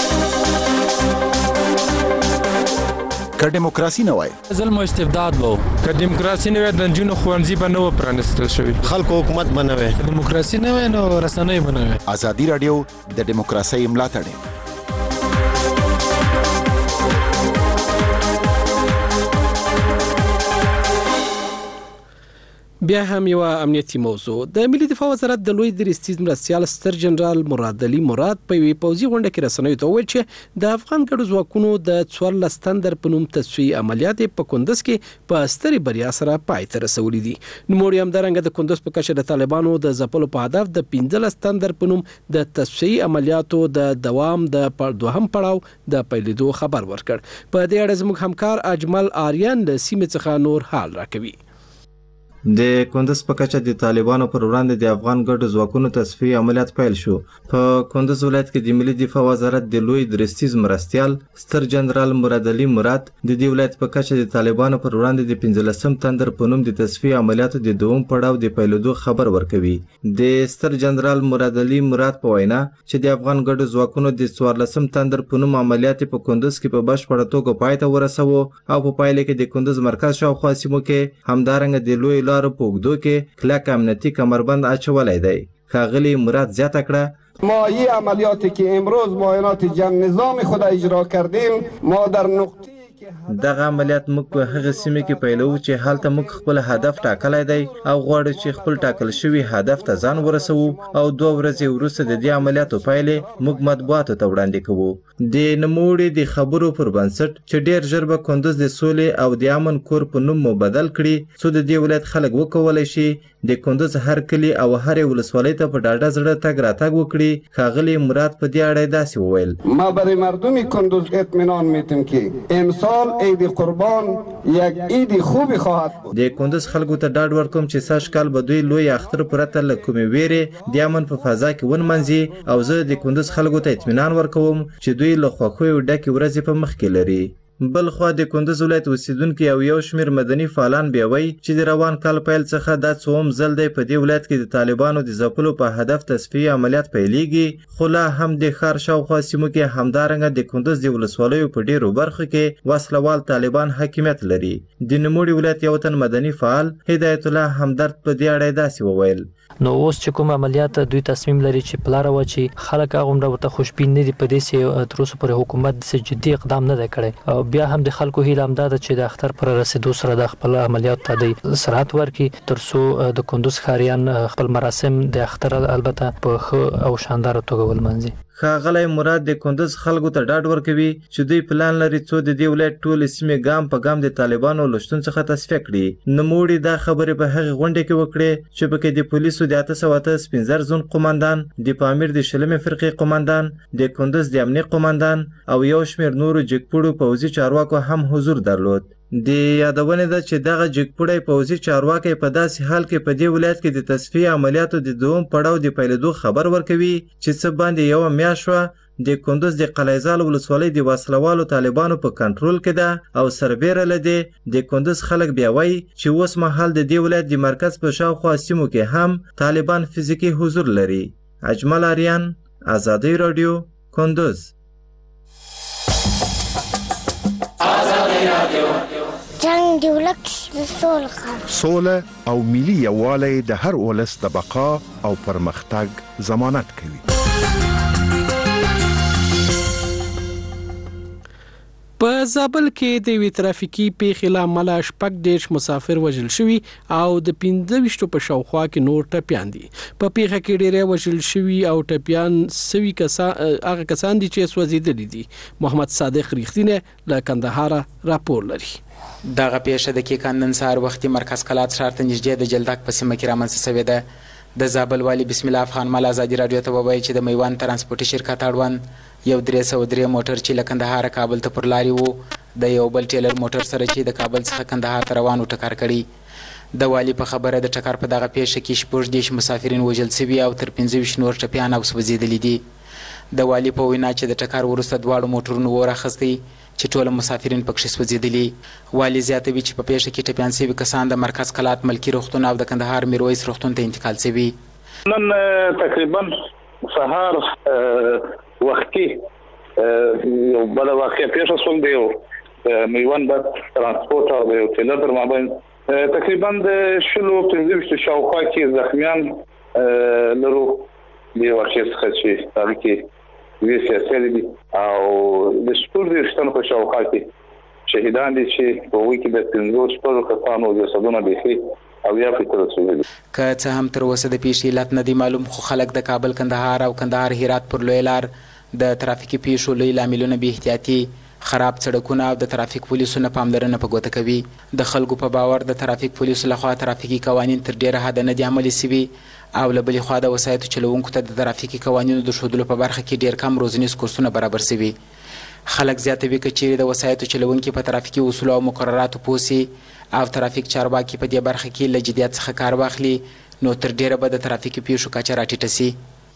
که دیموکراسي نه وای ظلم او استبداد وو، که دیموکراسي نه وای د نجونو ښوونځي به نه و پرانیستل شوي، خلکو حکومت به نه وای، دیموکراسي نه وای نو رسنۍ به نه وای. ازادي راډیو د دیموکراسۍ ملاتړ. بیا هم یو امنیتي موضوع. د ملي دفاع وزارت د لوی درستیز مرستیال ستر جنرال مراد علي مراد په یوې پوځي غونډه کې رسنیو ته وویل چې د افغان ګډو ځواکونو د څوارلس تندر په نوم تصفیې عملیات په کندز کې په سترې بریا سره پای ته رسولي دي. نوموړي همدارنګه د کندز په کچه د طالبانو د ځپلو په هدف د پنځلس تندر په نوم د تصفیې عملیاتو د دوام د دوهم پړاو د پیلېدو خبر ورکړ. په دې اړه زموږ همکار اجمل آریان له سیمې څخه نور حال راکوي. د کندز په کچه د طالبانو پر وړاندې د افغان ګډو ځواکونو تصفیې عملیات پیل شو. په کندز ولایت کې د ملي دفاع وزارت د لوی درستیز مرستیال ستر جنرال مراد علي مراد د دې ولایت په کچه د طالبانو پر وړاندې د پنځلسم تندر په نوم د تصفیې عملیاتو د دوم پړاو د پیلېدو خبر ورکوي. د ستر جنرال مراد علي مراد په وینا چې د افغان ګډو ځواکونو د څوارلسم تندر په نوم عملیات په کندز کې په بشپړه توګه پای ته ورسوه او په پایله کې د کندز مرکز شاوخوا سیمو کې همدارنګه د لوی لارو په اوږدو کې کلک امنیتي کمربند اچولی دی. ښاغلي مراد زیاته کړه ما این عملیاتی که امروز معاینات جمع نظام خود اجرا کردیم ما در نقطه دغه عملیات موږ په هغه سیمه کې پیلوو چې هلته موږ خپل هدف ټاکلی دی او غواړو چې خپل ټاکل شوي هدف ته ځان ورسوو او دوه ورځې وروسته د دې عملیاتو پایلې موږ مطبوعاتو ته وړاندې کوو. د نوموړي د خبرو پر بنسټ چې ډېر ژر به کندوز د سولې او د امن کور په نوم مو بدل کړي څو د دې ولایت خلک وکولی شي د کندوز هر کلي او هرې ولسوالۍ ته په ډاډه زړه تګ راتګ وکړي. ښاغلي مراد په دې اړه داسې وویل: ما برای مردم کندوز اطمینان میدم که امسال عید قربان یک عید خوبی خواهد بود. د کندوز خلکو ته ډاډ ورکوم چې سږ کال به دوی لوی اختر پرته له کومې ویرې د امن په فضا کې ونمنځي او زه د کندوز خلکو ته اطمینان ورکوم چې دوی له خوښیو ډکې ورځې په مخ کې لري. بل خوا د کندوز ولایت اوسیدونکي او یو شمېر مدني فعالان بیا وایي چې د روان کال پیل څخه دا څوم ځل دی په دې ولایت کې د طالبانو د ځپلو په هدف تصفیې عملیات پیلیږي، خو لا هم د ښار شاوخوا سیمو کې همدارنګه د کندوز د ولسوالیو په ډېرو برخو کې وسلوال طالبان حاکمیت لري. د نوموړي ولایت یو تن مدني فعال هدایت الله همدرد په دې اړه داسې وویل: نو اوس چې کوم عملیات دوی تصمیم لري چې پلاره و چې خلک هغومره ورته خوشبین نه دي په دې چې تر اوسه پورې حکومت داسې جدي اقدام نه دی کړی او بیا هم د خلکو هیله همدا ده چې د اختر پر رسېدو سره د خپل عملیات ته د سرعت ورکړي تر څو د کندوز ښاریان خپل مراسم د اختر البته په ښه او شانداره توګه ولمانځي. ښاغلی مراد د کندوز خلکو ته ډاډ ورکوي چې دوی پلان لري څو د دې ولایت ټولې سیمې ګام په ګام د طالبانو له شتون څخه تصفیه کړي. نوموړي دا خبرې په هغې غونډې کې وکړې چې پکې د پولیسو د اته سوه اته سپین زر زون قماندان، د پامیر د شلمې فرقې قماندان، د کندوز د امنیې قماندان او یو شمېر نورو جګپوړو پوځي چارواکو هم حضور درلود. د یادونې ده چې دغه جګپوړی پوځي چارواکی په داسې حال کې په دې ولایت کې د تصفیې عملیاتو د دوم پړاو د پیلېدو خبر ورکوي چې څه باندې یوه میاشت شوه د کندوز د قلعهزال ولسوالۍ د وسلوالو طالبانو په کنټرول کې ده او سربیره له دې د کندوز خلک بیا وایي چې اوس مهال د دې ولایت د مرکز په شاوخوا سیمو کې هم طالبان فزیکي حضور لري. اجمل آریان، آزادۍ راډیو، کندوز. جنگ دی ولک سوله سوله او ملي یووالی د هر ولس د بقا او پرمختګ ضمانت کوي. په زابل کې د یوې ترافیکي پیښې له امله شپږ دېرش مسافر وژل شوي او د پنځه ویشتو په شاوخوا کې نور ټپیان دي. په پیښه کې ډېری وژل شوي او ټپیان سوي کسان هغه کسان دي چې سوځېدلي دي. محمد صادق ریښتینی له کندهاره راپور لري. دغه پیښه د کیکان نن سهار وختي مرکز کلات ښار ته نږدې د جلدک په سیمه کې رامنځته شوې ده. د زابل والي بسم الله افغان مال ازادي راډیو ته وویل چې د میوان ترانسپورټي شرکت اړوند یو درې سوه درې موټر چې له کندهاره کابل ته پر لارې وو د یو بل ټیلر موټر سره چې د کابل څخه کندهار ته روان و ټکر کړي. د والي په خبره د ټکر په دغه پیښه کې شپږ دېرش مسافرین وژل سوي او تر پنځه ویشت نور ټپیان او سوځېدلي دي. د والي په وینا چې د ټکر وروسته دواړو موټرونو اور اخیستی چې ټول مسافرین پکښې سوځېدلي. والي زیاتوي چې په پیښه کې ټپیان سوي کسان د مرکز کلات ملکي روغتون او د کندهار میرویس روغتون ته انتقال سوي. نن تقریبا سهار وختي یو بل واقع پیښه شول د یو میوان بس ترانسپورټ او یو ټیلر پر مابین تقریبا د شلو پنځه ویشتو شاوخوا کې زخمیان لرو. د یو واقع څخه چې هغه کې ویې سیاسي دي او د شپږ دېرشتنو په شاوخوا کې شهیدان دي چې په هغوی کې د پنځو شپږو کسانو جسدونه بیخي او یا فکر رسولي. که څه هم تر اوسه د پیښې علت نه دی معلوم خو خلک د کابل کندهار او کندهار هرات پر لوی لار د ترافیکي پیښو لوی لاملونه بې احتیاطي، خراب سړکونه او د ترافیک پولیسو نه پاملرنه په ګوته کوي. د خلکو په باور د ترافیک پولیسو لخوا ترافیکي قوانین تر ډیره حده نه دي عملي سوي او له بلې خوا د وسایطو چلوونکو ته د ترافیکي قوانینو د ښودلو په برخه کې ډیر کم روزنیز کورسونه برابر سوي. خلک زیاتوي که چیرې د وسایطو چلوونکي په ترافیکي اصولو او مقرراتو پوه سي او ترافیک چارواکي په دې برخه کې له جدیت څخه کار واخلي نو تر ډیره به د ترافیکي پیښو کچه راټیټه سي.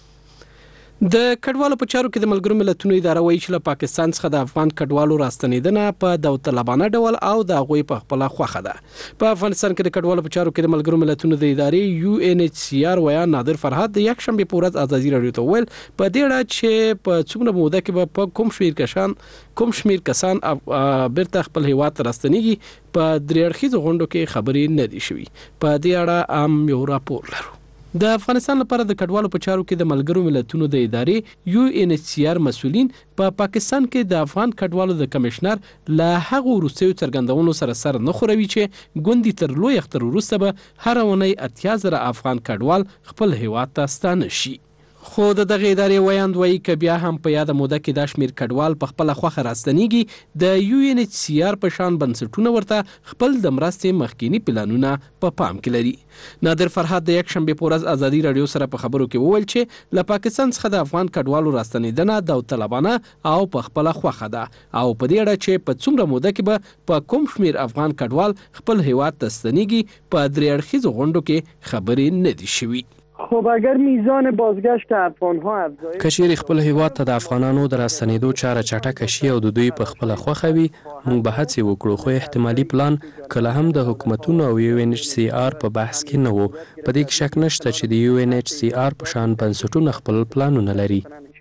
د کډوالو په چارو کې د ملګرو ملتونو اداره وایي چې له پاکستان څخه د افغان کډوالو راستنېدنه په داوطلبانه ډول او د هغوی په خپله خوښه ده. په افغانستان کې د کډوالو په چارو کې د ملګرو ملتونو د ادارې یو ان ایچ سی آر ویا نادر فرهاد د یکشنبې په ورځ ازادي راډیو ته وویل په دې اړه چې په څومره موده کې به په کوم شمېر کسان کوم شمېر کسان بیرته خپل هیواد ته راستنېږي په درې اړخیزو غونډو کې خبرې نه دي شوي. په دې اړه هم یو راپور لرو. د افغانستان لپاره د کډوالو په چارو کې د ملګرو ملتونو د ادارې یو ان ایچ سی آر مسؤلین په پا پاکستان کې د افغان کډوالو د کمشنر له هغه وروستیو څرګندونو سره سر نه خوروي چې ګوندي تر لوی اختر وروسته به هر اونۍ اتیا زره افغان کډوال خپل هیواد ته ستانه شي. خو د دغه ادارې ویاند وایي که بیا هم په یاده موده کې دا شمیر کډوال په خپله خوښه راستنیږي د یو ان ایچ سی آر په شان بنسټونه ورته خپل د مرستې مخکینی پلانونه په پام کې لري. نادر فرهاد د یک شنبې په ورځ ازادي راډیو سره په خبرو کې وویل چې له پاکستان څخه د افغان کډوالو راستنیدنه داوطلبانه او په خپله خوښه ده او په دې اړه چې په څومره موده کې به په کوم شمیر افغان کډوال خپل هیواد ته ستنیږي په درې اړخیزو غونډو کې خبرې نه دي شوي. خب اگر میزان بازگشت افغان‌ها افزایش کچېرې خپل هیواد ته د افغانانو د راستنېدو چاره چټکه شي او د دوی په خپله خوښه وي موږ به هڅې وکړو خو احتمالي پلان کله هم د حکومتونو او یو ان ایچ سی آر په بحث کې نه و. په دې کې شک نشته چې د یو ان ایچ سی آر په شان بنسټونه خپل پلانونه لري.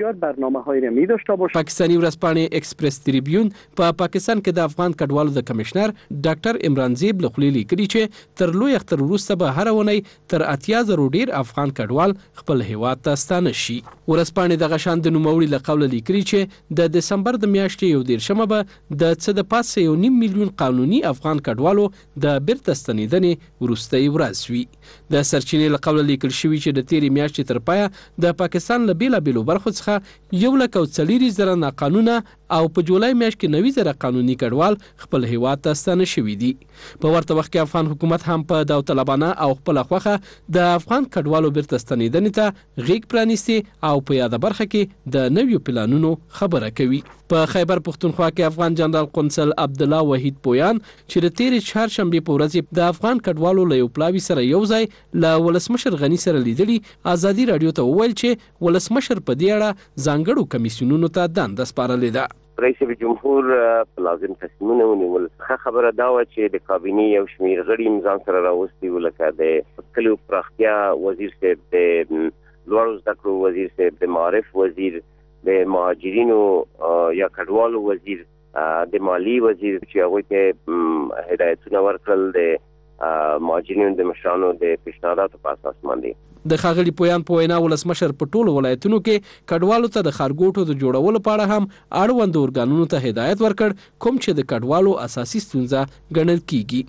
پاکستانی ورځپاڼې ایکسپریس تریبیون په پا پاکستان کې د افغان کډوالو د کمشنر ډاکټر عمران زیب له خولې لیکلي چې تر لوی اختر وروسته به هر اونۍ تر اتیا زرو ډیر افغان کډوال خپل هیواد ته ستانه شي. ورځپاڼې دغه شان د نوموړي له قوله لیکلي چې د دسمبر د میاشتې یو دېرشمه به د څه د پاسه یو نیم میلیون قانوني افغان کډوالو د بیرته ستنېدنې وروستۍ ورځ وي. د سرچینې له قوله لیکل شوي چې د تېرې میاشتې تر پایه د پاکستان له بېلابېلو برخو څخه یو لک او څلوېښت زره ناقانونه او په جولای میاشت کې نوي زره قانوني کډوال خپل هیواد ته ستانه شوي دي. په ورته وخت کې افغان حکومت هم په داوطلبانه او خپله خوښه د افغان کډوالو بیرته ستنېدنې ته غیږ پرانیستي او په یاده برخه کې د نویو پلانونو خبره کوي. په خیبر پښتونخوا کې افغان جنرال قونسل عبدالله وحید پویان چې د تېرې چهارشنبې په ورځ د افغان کډوالو له یو پلاوي سره یو ځای له ولسمشر غني سره لیدلي ازادي راډیو ته وویل چې ولسمشر په دې اړه ځانګړو کمیسیونونو ته دنده سپارلې ده. رئیس جمهور په لازم تصمیمونه ونیول. ښه خبره دا وه چې د کابینې یو شمېر غړي ځان سره راوستي وو لکه د کلیو پراختیا وزیر صاحب، د لوړو زده کړو وزیر صاحب، د معارف وزیر، د مهاجرینو یا کډوالو وزیر، د مالی وزیر چې هغوی ته هدایتونه ورکړل د مهاجرینو د مشرانو د پیشنهاداتو په اساس باندې. د ښاغلي پویان په وینا ولسمشر په ټولو ولایتونو کې کډوالو ته د ښارګوټو د جوړولو په اړه هم اړوند ارګانونو ته هدایت ورکړ کوم چې د کډوالو اساسي ستونزه ګڼل کیږي.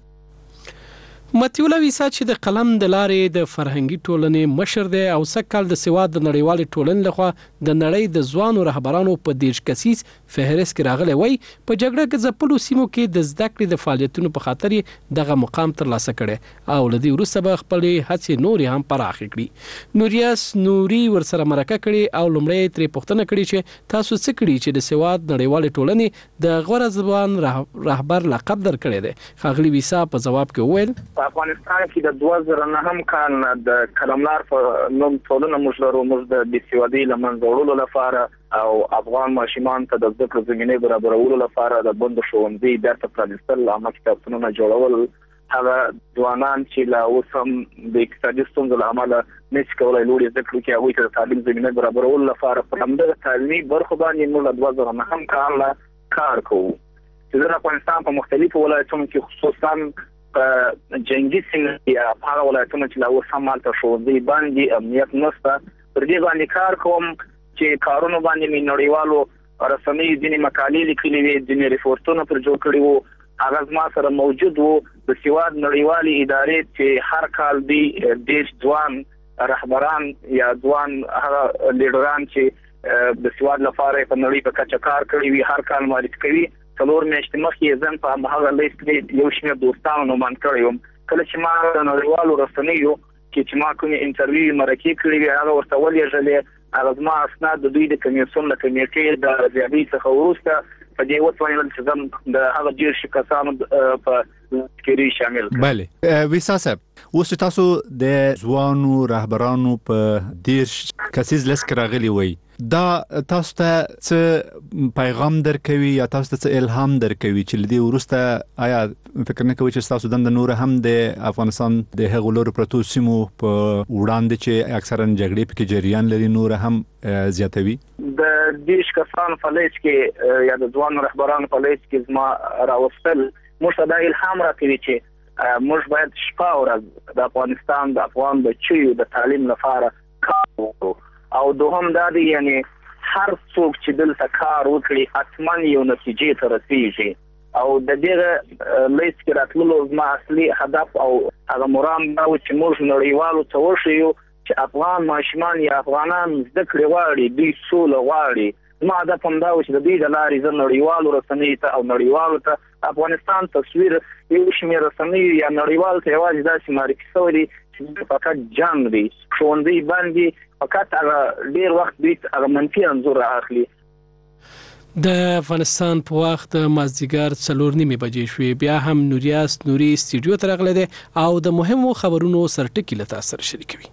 متیولا ویسا چې د قلم د لارې د فرهنګي ټولنې مشر دی او سږ د سواد د نړیوالې ټولنې لخوا د نړۍ د ځوانو رهبرانو په دیرش کسیز فهرست کې راغلی وای په جګړه کې ځپلو سیمو کې د زده کړې د فعالیتونو په خاطر دغه مقام ترلاسه کړي او له دې وروسته به خپلې هڅې نورې هم پراخې کړي. نوریاس نوري ورسره مرکه کړي او لومړی ترې پوښتنه کړې چې تاسو څه کړي چې د سواد نړیوالې ټولنې د غوره ځوان رهبر لقب درکړی دی. ښاغلي ویسا په ځواب کې وویل افغانستان کې د دوه زره نهم کال د کلملار په نوم ټولنه موږ لرو. موږ د بېسوادۍ له منځه وړلو لپاره او افغان ماشومان ته د زده کړو زمینې برابرولو لپاره د بندو ښوونځي بیرته پرانیستل، عامه کتابتونونه جوړول، هغه ځوانان چې لا اوس هم د اقتصادي ستونزو له امله نشي کولی لوړې زده کړو کې هغوی ته د تعلیم زمینه برابرولو لپاره په همدغه تعلیمي برخو باندې موږ له دوه زره نهم کال کار کوو چې د افغانستان په مختلفو ولایتونو کې خصوصا په جنگي سیمه یا هغه ولایتونه چې لا اوس هم هلته ښوونځي باندې امنیت نشته پر دې باندې کار کوم چې کارونو باندې مې نړیوالو رسنیو ځینې مقالې لیکلې وې، ځینې ریپورټونه پر جوړ کړي وو. هغه زما سره موجود وو. د سواد نړیوالې ادارې چې هر کال دی دیش ځوان رهبران یا ځوان هغه لیډران چې د سواد لپاره په نړۍ په کچه کار کړي وي هر کال معرفي کوي. څلور میاشتې مخکې زه په هغه لیست کې یو شمېر دوستانو نومان کړی وم. کله چې ما د نړیوالو رسنیو کې چې ما کومې انټرویو مرکې کړې وې هغه ورته ولېږلې. هغه زما اسناد د دوی د کمیسیون له کمیټې د ارزیابۍ څخه وروسته په دې وتوانېدل چې زه د هغه دېرشو کسانو په کې شامل کړم. بله ویسا صاحب اوس تاسو د ځوانو رهبرانو په دیرش کسیز لیست کې راغلي وئ، دا تاسو ته څه پیغام درکوي یا تاسو ته څه الهام درکوي چې لدی وروسته آیا فکر نه کوي چې تاسو دند نور هم د افغانستان د هغو لورو پرتو سیمو په وړاندې چې اکثرا جګړې پکې جریان لري نور هم زیاتوي؟ د دیش کسانو په لیست کې یا د ځوانو رهبرانو په لیست کې زما راوستل موږ ته دا الهام راکوي چې موږ باید شپه او ورځ د افغانستان د افغان بچیو د تعلیم لپاره کار وکړو. او دوهم دا دی یعنی هر څوک چې دلته کار وکړي حتما یو نتیجې ته رسیږي. او د دې لیست کې راتللو زما اصلي هدف او هغه مرام دا و چې موږ نړیوالو ته وښیو چې افغان ماشومان یا افغانان زده کړې غواړي، دوی سوله غواړي. زما هدف همدا و چې د دوی د لارې زه نړیوالو رسنیو ته او نړیوالو ته افغانستان تصویر یو شمېر رسنیو یا نړیوالو ته یوازې داسې معرفي شوی دی چې فقط جنګ دی، ښوونځي باندې فقط هغه ډېر وخت دوی هغه منفي انځور رااخلي. د افغانستان په وخت مازدیګر څلور نیمې بجې شوې. بیا هم نوریاس نوري استودیو ته راغلی دی او د مهمو خبرونو سرټکي له تاسو سره شریکوي.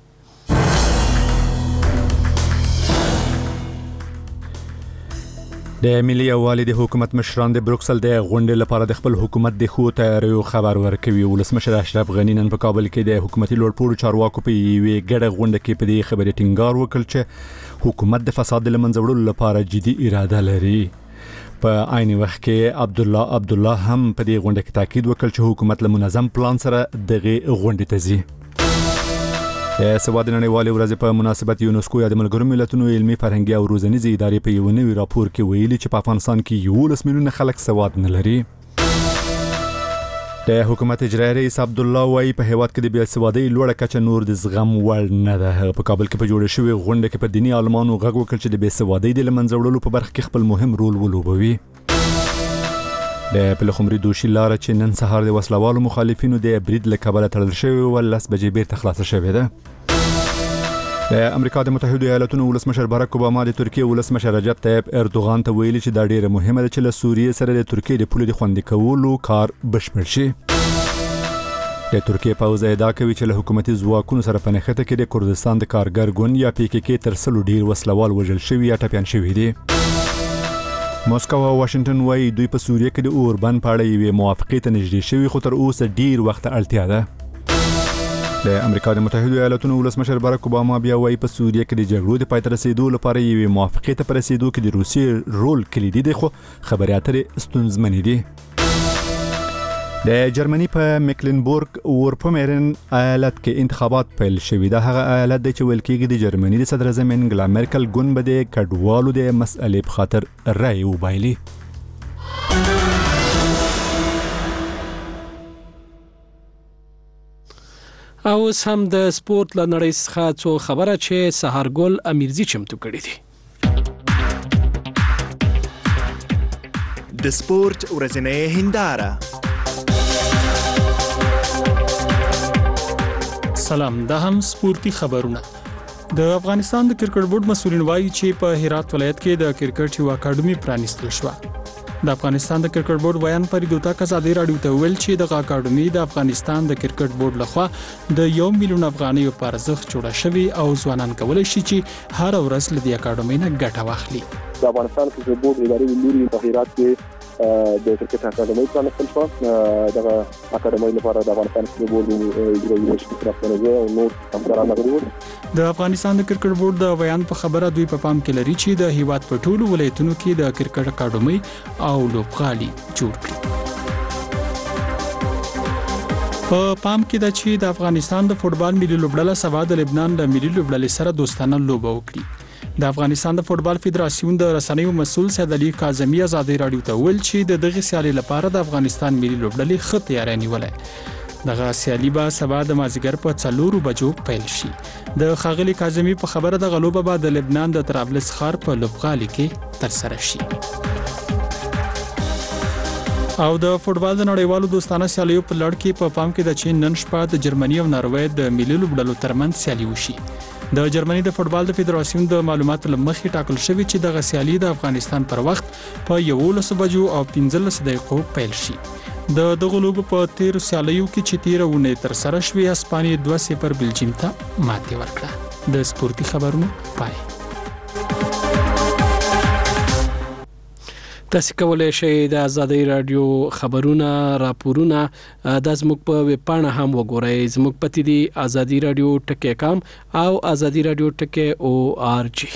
د ملي یووالي د حکومت مشران د بروکسل د غونډې لپاره د خپل حکومت د ښو تیاریو خبر ورکوي. ولسمشر اشرف غني نن په کابل کې د حکومتي لوړپوړو چارواکو په یوې ګډه غونډه کې په دې خبرې ټینګار وکړ چې حکومت د فساد له منځه وړلو لپاره جدي اراده لري. په عین وخت کې عبد الله عبد الله هم په دې غونډه کې تاکید وکړ چې حکومت له منظم پلان سره دغه غونډې ته ځي. د سواد نړیوالې ورځې په مناسبت یونسکو یا د ملګرو ملتونو علمي فرهنګي او روزنیزې ادارې په یو نوي راپور کې ویلي چې په افغانستان کې یولس میلیونه خلک سواد نه لري. د حکومت اجرایي رئیس عبد الله وايي په هیواد کې د بیا سوادۍ لوړه کچه نور د زغم وړ نه ده. په کابل کې په جوړه شوې غونډه کې په دیني عالمانو غږ وکړ چې د بیا سوادۍ د لمنځه وړلو په برخه کې خپل مهم رول ولوبوي. د پلخمري دوشي لاره چې نن سهار د وسلوالو مخالفینو د برید له کبله تړل شوې و لس بجې بیرته خلاصه شوې ده. د امریکا د متحده ایالاتونو ولسمشر باراک اوباما د ترکیې ولسمشر رجب طیب اردوغان ته ویلي چې دا ډیره مهمه ده چې له سوریې سره د ترکیې د پولې د خوندي کولو کار بشپړ شي. د ترکیې پوځ ادعا کوي چې له حکومتي ځواکونو سره په نښته کې د کردستان د کارګر ګوند یا پی کې کې تر سلو ډیر وسلوال وژل شوي یا ټپیان شوي دي. ماسکو او واشنگټن وايي دوی په سوریه کې د اوربن په اړه یوې موافقې ته نږدې شوي خو تر اوسه ډیر وخت اړتیا ده. د امریکا د متحده ایالاتونو ولسمشر باراک اوباما بیا وايي په سوریه کې د جګړو د پای ته رسیدو لپاره یوې موافقې ته په رسیدو کې د روسیې رول کلیدي دی خو خبرې اترې ستونزمنې دي. د جرمني په میکلنبورګ ورپومرن ایالت کې انتخابات پیل شوي. دا هغه ایالت دی چې ویل کېږي د جرمني د صدر اعظم انګلا میرکل ګوند به د کډوالو د مسئلې په خاطر رای وبایلي. او اوس هم د سپورت له نړۍ څخه څو خبره چې سهارګل امیرزي چمتو کړې دي. د سپورت ورځنۍ هنداره. سلام، دا هم سپورتي خبرونه. د افغانستان د کرکټ بورډ مسؤلین وایي چې په هرات ولایت کې د کرکټ یو اکیډمي پرانیستل شو. د افغانستان د کرکټ بورډ ویان فرید وتاک ازادي رادیو ته ویل چې د اکیډمي د افغانستان د کرکټ بورډ لخوا د یو میلیون افغانۍ په ارزښت جوړه شوې او ځوانان کولای شي چې هر ورځ له دې اکیډمي نه ګټه واخلي. د افغانستان کرکټ بورډ ادارې لوري په هرات کې د کرکټ اکیډمي پرانیستل شو. دغه اکیډمي لپاره د افغانستان کرکټ بورډ اجرایي رئیس طرفداري او نور همکاران غوړي. د افغانستان د کرکټ بورډ د بیان په خبره دوی په پام کې لري چې د هیواد په ټولو ولایتونو کې د کرکټ اکیډمي او لوبغالي جوړ کړي. په پام کې ده چې د افغانستان د فوټبال ملي لوبډله سبا د لبنان د ملي لوبډلې سره دوستانه لوبه وکړي. د افغانستان د فوټبال فدراسیون د رسنیو مسؤل سید علي کاظمي ازادي رادیو ته ویل چې د دغه سیالي لپاره د افغانستان ملي لوبډلې ښه تیاری نیولې. دغه سیالي به سبا د مازیګر په څلورو بجو پیل شي. د خاغلی کاظمي په خبره د غلوبه بعد د لبنان د طرابلس ښار په لوبغالي کې ترسره شي. او د فوټبال د نړیوالو دوستانه سیالیو په لړ کې په پام کې د چین نن شپه د جرمني او ناروې د ملي لوبډلو ترمنځ سیالي وشي. د جرمني د فوټبال د فدراسیون د معلوماتو لمخې ټاکل شوی چې دغه سیالي د افغانستان پر وخت په یولس بجو او پنځلس دقیقو پیل شي. د دغه لوبو په تیر سیالیو کې چې تیر ونه تر سره شوی اسپانیا دوه صفر بلجیم ته ماتې ورکړه. د سپورتي خبرونو پای. تاسو کولای شئ د آزادۍ رادیو خبرونه راپورونه د زموږ په ویب پاڼه هم وګورئ. زموږ پته دی آزادۍ رادیو ټکی کام او آزادۍ رادیو ټکی او آر جی.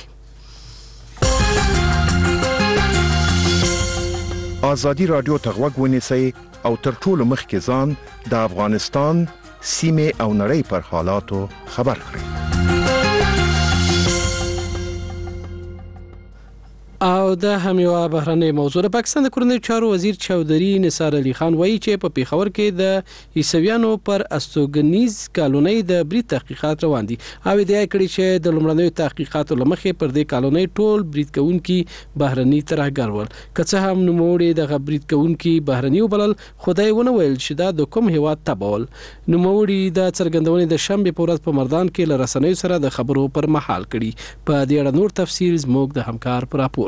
آزادۍ رادیو ته غوږ ونیسئ او تر ټولو مخکې ځان د افغانستان سیمې او نړۍ پر حالاتو خبر کړئ. او د هم یو بهرنۍ موضوع د پاکستان د کورنۍ چارو وزیر چودري نثار علي خان وایي چې په پیښور کې د عیسویانو پر استوګنیز کالونۍ د برید تحقیقات روان دي او د کړي چې د لومړنیو تحقیقاتو لمخې پر دې کالونۍ ټول برید کوونکي بهرني ترهګر ول. که څه هم نوموړي د برید کوونکي بهرني وبلل، خدای ونه ویل چې دا د کوم هیواد تبول. نوموړي د څرګندونې د شنبه په ورځ په مردان کې له رسنیو سره د خبرو پر مهال کړي. په دې اړه نور تفصیل زموږ د همکار پر راپور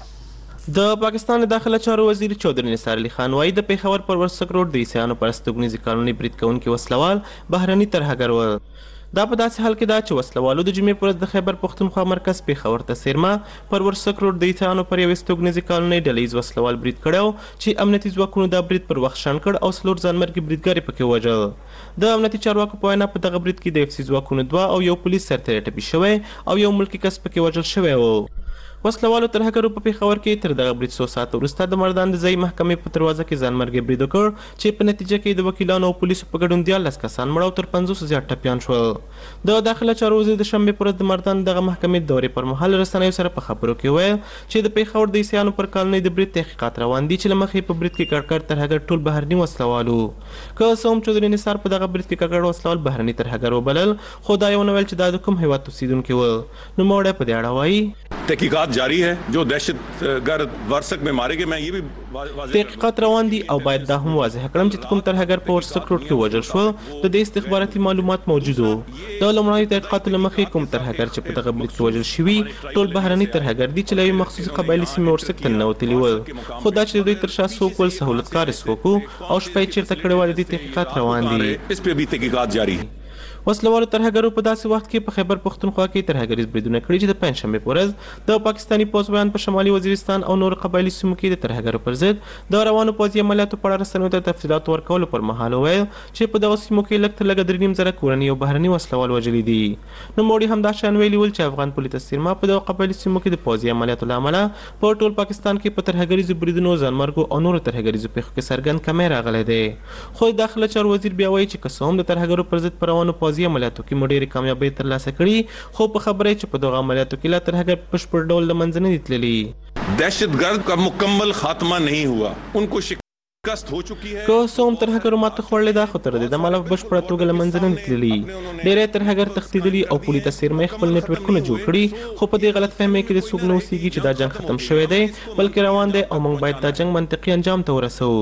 د پاکستان داخله چارو وزیر چودري نثار علي خان وایي د پیښور پر ورسک روډ د عیسیانو پر استوګنیزې کالونۍ برید کوونکي وسلوال بهرني ترهګر ول. دا په داسې حال کې دا چې وسلوالو د جمعې پر ورځ د خیبر پښتونخوا مرکز پیښور ته سیرما پر ورسک روډ د عیسیانو پر یوې استوګنیزې کالونۍ ډلهییز وسلوال برید کړی چې امنیتي ځواکونو دا برید پر وخت شنډ کړ او څلور ځانمرګي بریدګر یې پکې وژل. د امنیتي چارواکو په وینا په دغه برید کې د اف سي ځواکونو دوه او یو پولیس سرتیری ټپي شوی او یو ملکي کس پکې وژل شوی و. وسلوالو ترهګرو په پیښور کې تر دغه برید څو ساعته وروسته د مردان د ځایي محکمې په دروازه کې ځانمرګي برید وکړ چې په نتیجه کې د وکیلانو او پولیسو په ګډون دیارلس کسان مړه او تر پنځوسو زیات ټپیان شول. د داخله چارو وزیر د شنبې په ورځ د مردان دغه محکمې د دورې پر مهال رسنیو سره په خبرو کې ویل چې د پیښور د عیسیانو پر کالونۍ د برید تحقیقات روان دي چې له مخې په برید کې کړکړ ترهګر ټول بهرني وسلوالو. که څه هم چودري نثار په دغه برید کې کړکړ وسلوال بهرني ترهګر وبلل، خو دا یې ونه ویل چې دا د کوم هیواد اوسیدونکي ول. نوموړی په دې اړه وایي تحقیقات جاری ہے جو دہشت گرد ورسک میں مارے گئے. میں یہ بھی تحقیقات روان دي او باید دا هم واضح کړم چې کوم ترهګر په ورسک روډ کې وژل شو د دې استخباراتي معلومات موجود وو. د لومړنیو تحقیقاتو له مخې کوم ترهګر چې په دغه برید کې وژل شوي ټول بهرني ترهګر دي چې له یوې مخصوصي قبایلي سیمې ورسک ته ننوتلي ول. خو دا چې د دوی تر شا څوک ول سهولتکار یې څوک او شپه یې چېرته کړې وه د دې تحقیقات روان دي. اس پہ بھی تحقیقات جاری. وسلوالو ترهګرو په داسې وخت کې په خیبر پښتونخوا کې ترهګریز بریدونه کړي چې د پنځشنبې په ورځ د پاکستاني پوځ بیان په شمالي وزیرستان او نور قبایلي سیمو کې د ترهګرو پر ضد د روانو پوځي عملیاتو په اړه رسنیو ته تفصیلات ورکولو پر مهال وویل چې په دغه سیمو کې لږ تر لږه درې نیم زره کورني او بهرني وسلوال وژلي دي. نوموړي همدا شان ویلي ول چې افغان پولیس سیرما په دغه قبایلي سیمو کې د پوځي عملیاتو له امله په ټول پاکستان کې په ترهګریزو بریدونو، ځانمرګو او نورو ترهګریزو پیښو کې څرګند کمی راغلی دی. خو داخله چارو وزیر بیا وایي چې که څه هم د ترهګرو پر ضد په روانو پوځي عملیاتو کې ډېرې کامیابۍ ترلاسه کړي، خو په خبره چې په دغه عملیاتو کې لا ترهګر په بشپړ ډول له منځه نه دي تللي. دهشتګرد کا مکمل خاتمه نہیں ہوا، ان کو شکست ہو چکی ہے. که څه هم ترهګرو ماته خوړلې ده، خو تر دې دمه په بشپړه توګه له منځه نه دي تللي. ډېری ترهګر تښتېدلي او پولي ته څیرمۍ خپل نیټورکونه جوړ کړي، خو په دې غلط فهمۍ کې د څوک نه اوسېږي چې دا جنګ ختم شوی دی، بلکې روان دی او موږ باید دا جنګ منطقي انجام ته ورسوو.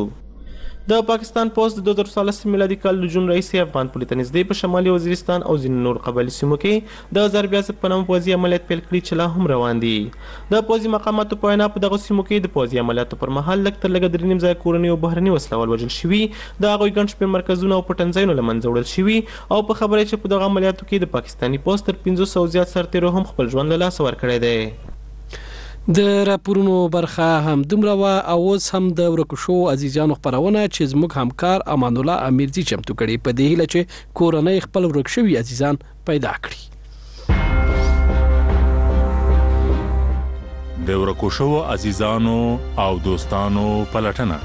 د پاکستان پوځ د دوه زره څوارلسم میلادي کال د جون راهیسې افغان پولي ته نږدې په شمالي وزیرستان او ځینو نور قبایلي سیمو کې د ضرب عضب په نامه پوځي عملیات پیل کړي چې لا هم روان دي. د پوځي مقاماتو په وینا په دغه سیمو کې د پوځي عملیاتو پر مهال لږ تر لږه درې نیم ځایه کورني او بهرني وسلوال وژل شوي، د هغوی ګڼ شمېر مرکزونه او پټنځایونه له منځه وړل شوي او په خبره چې په دغه عملیاتو کې د پاکستاني پوځ تر پنځو سوو زیات سرتیرو هم خپل ژوند له لاسه ورکړی دی. د راپورونو برخه هم دومره وه او اوس هم د ورکو شو عزیزانو خپرونه چې زموږ همکار امان الله امیرزي چمتو کړي په دې هیله چې کورنۍ خپل ورک شوي عزیزان پیدا کړي. د ورکو شو عزیزانو او دوستانو پلټنه.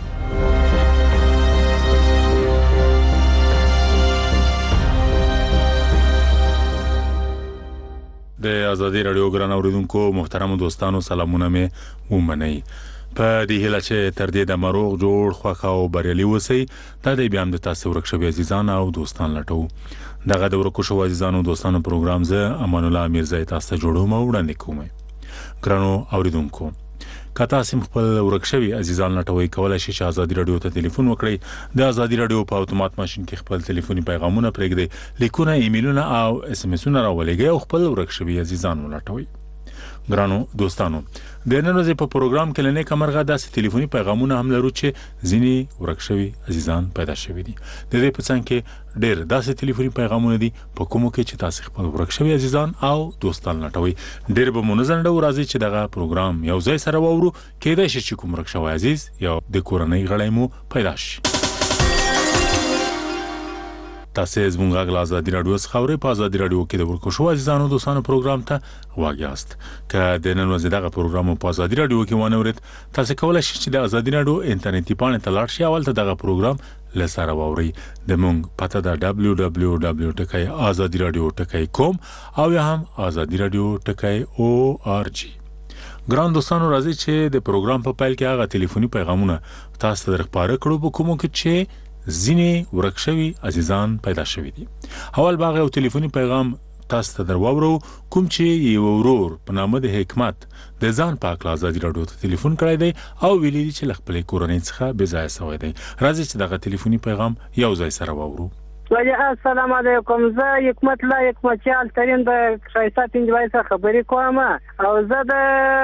د ازادي رادیو ګران اوریدونکو محترم دوستانو سلامونه مې ومنئ. په دې هیله چې تر دې د مروغ جوړ خوښ او بریالي اوسئ. دا دی بیا هم د تاسو ورک شوي عزیزان او دوستان لټو. دغه د ورکو شوو عزیزانو دوستانو پروګرام زه امان الله امیرزی تاسو ته جوړوم او وړاندې کوم. ګرانو اوریدونکو، که تاسو خپل ورک شوي عزیزان لټوئ، کولی شئ چې ازادي رادیو ته ټلیفون وکړئ. د ازادي رادیو په اتومات ماشین کې خپل ټلیفوني پیغامونه پرېږدئ، لیکونه، ایمیلونه او اس ام اسونه راولېږئ او خپل ورک شوي عزیزان ولټوئ. ګرانو دوستانو، د نن ورځې په پروګرام کې له نیکه مرغه داسې ټلیفوني پیغامونه هم لرو چې ځینې ورک شوي عزیزان پیدا شوي دي. د دې په څنګ کې ډېر داسې ټلیفوني پیغامونه دي په کومو کې چې تاسو خپل ورک شوي عزیزان او دوستان لټوئ. ډېر به مو نه ځنډو، راځئ چې دغه پروګرام یو ځای سره واورو. کیدای شي چې کوم ورک شوی عزیز یا د کورنۍ غړی مو پیدا شي. تاسو زموږ غږ آزادي رادیو څخه اورئ. په آزادي رادیو کې د ورکوشو عزیزانو دوستانو پروګرام ته واګیاست. که د نن ورځې دغه پروګرام په آزادي رادیو کې وانه ورید، تاسو کولای شئ چې د آزادي رادیو انټرنیټي پاڼې ته لاړ شئ او ته دغه پروګرام لسره واورئ. د مونږ پته ده دبلیو دبلیو دبلیو ټکی آزادي رادیو ټکی کوم او یا هم آزادي رادیو ټکی او آر جی. ګران دوستانو، راځي چې د پروګرام په پیل کې هغه ټلیفوني پیغامونه تاسو ته درخباره کړو په کومو کې چې ځینې ورک شوي عزیزان پیدا شوي دي. اول باغ یو ټلیفوني پیغام تاسو ته درواورو کوم چې یو ورور په نامه د حکمت د ځان پاک آزادي رادیو ته ټلیفون کړی دی او ویلي دي چې له خپلې کورنۍ څخه بې ځایه شوی دی. راځي چې دغه ټلیفوني پیغام یو ځای سره واورو. السلام علیکم. زه حکمت لا حکمتیال ترين د شایسته پنځوي څخه خبرې کوم او زه د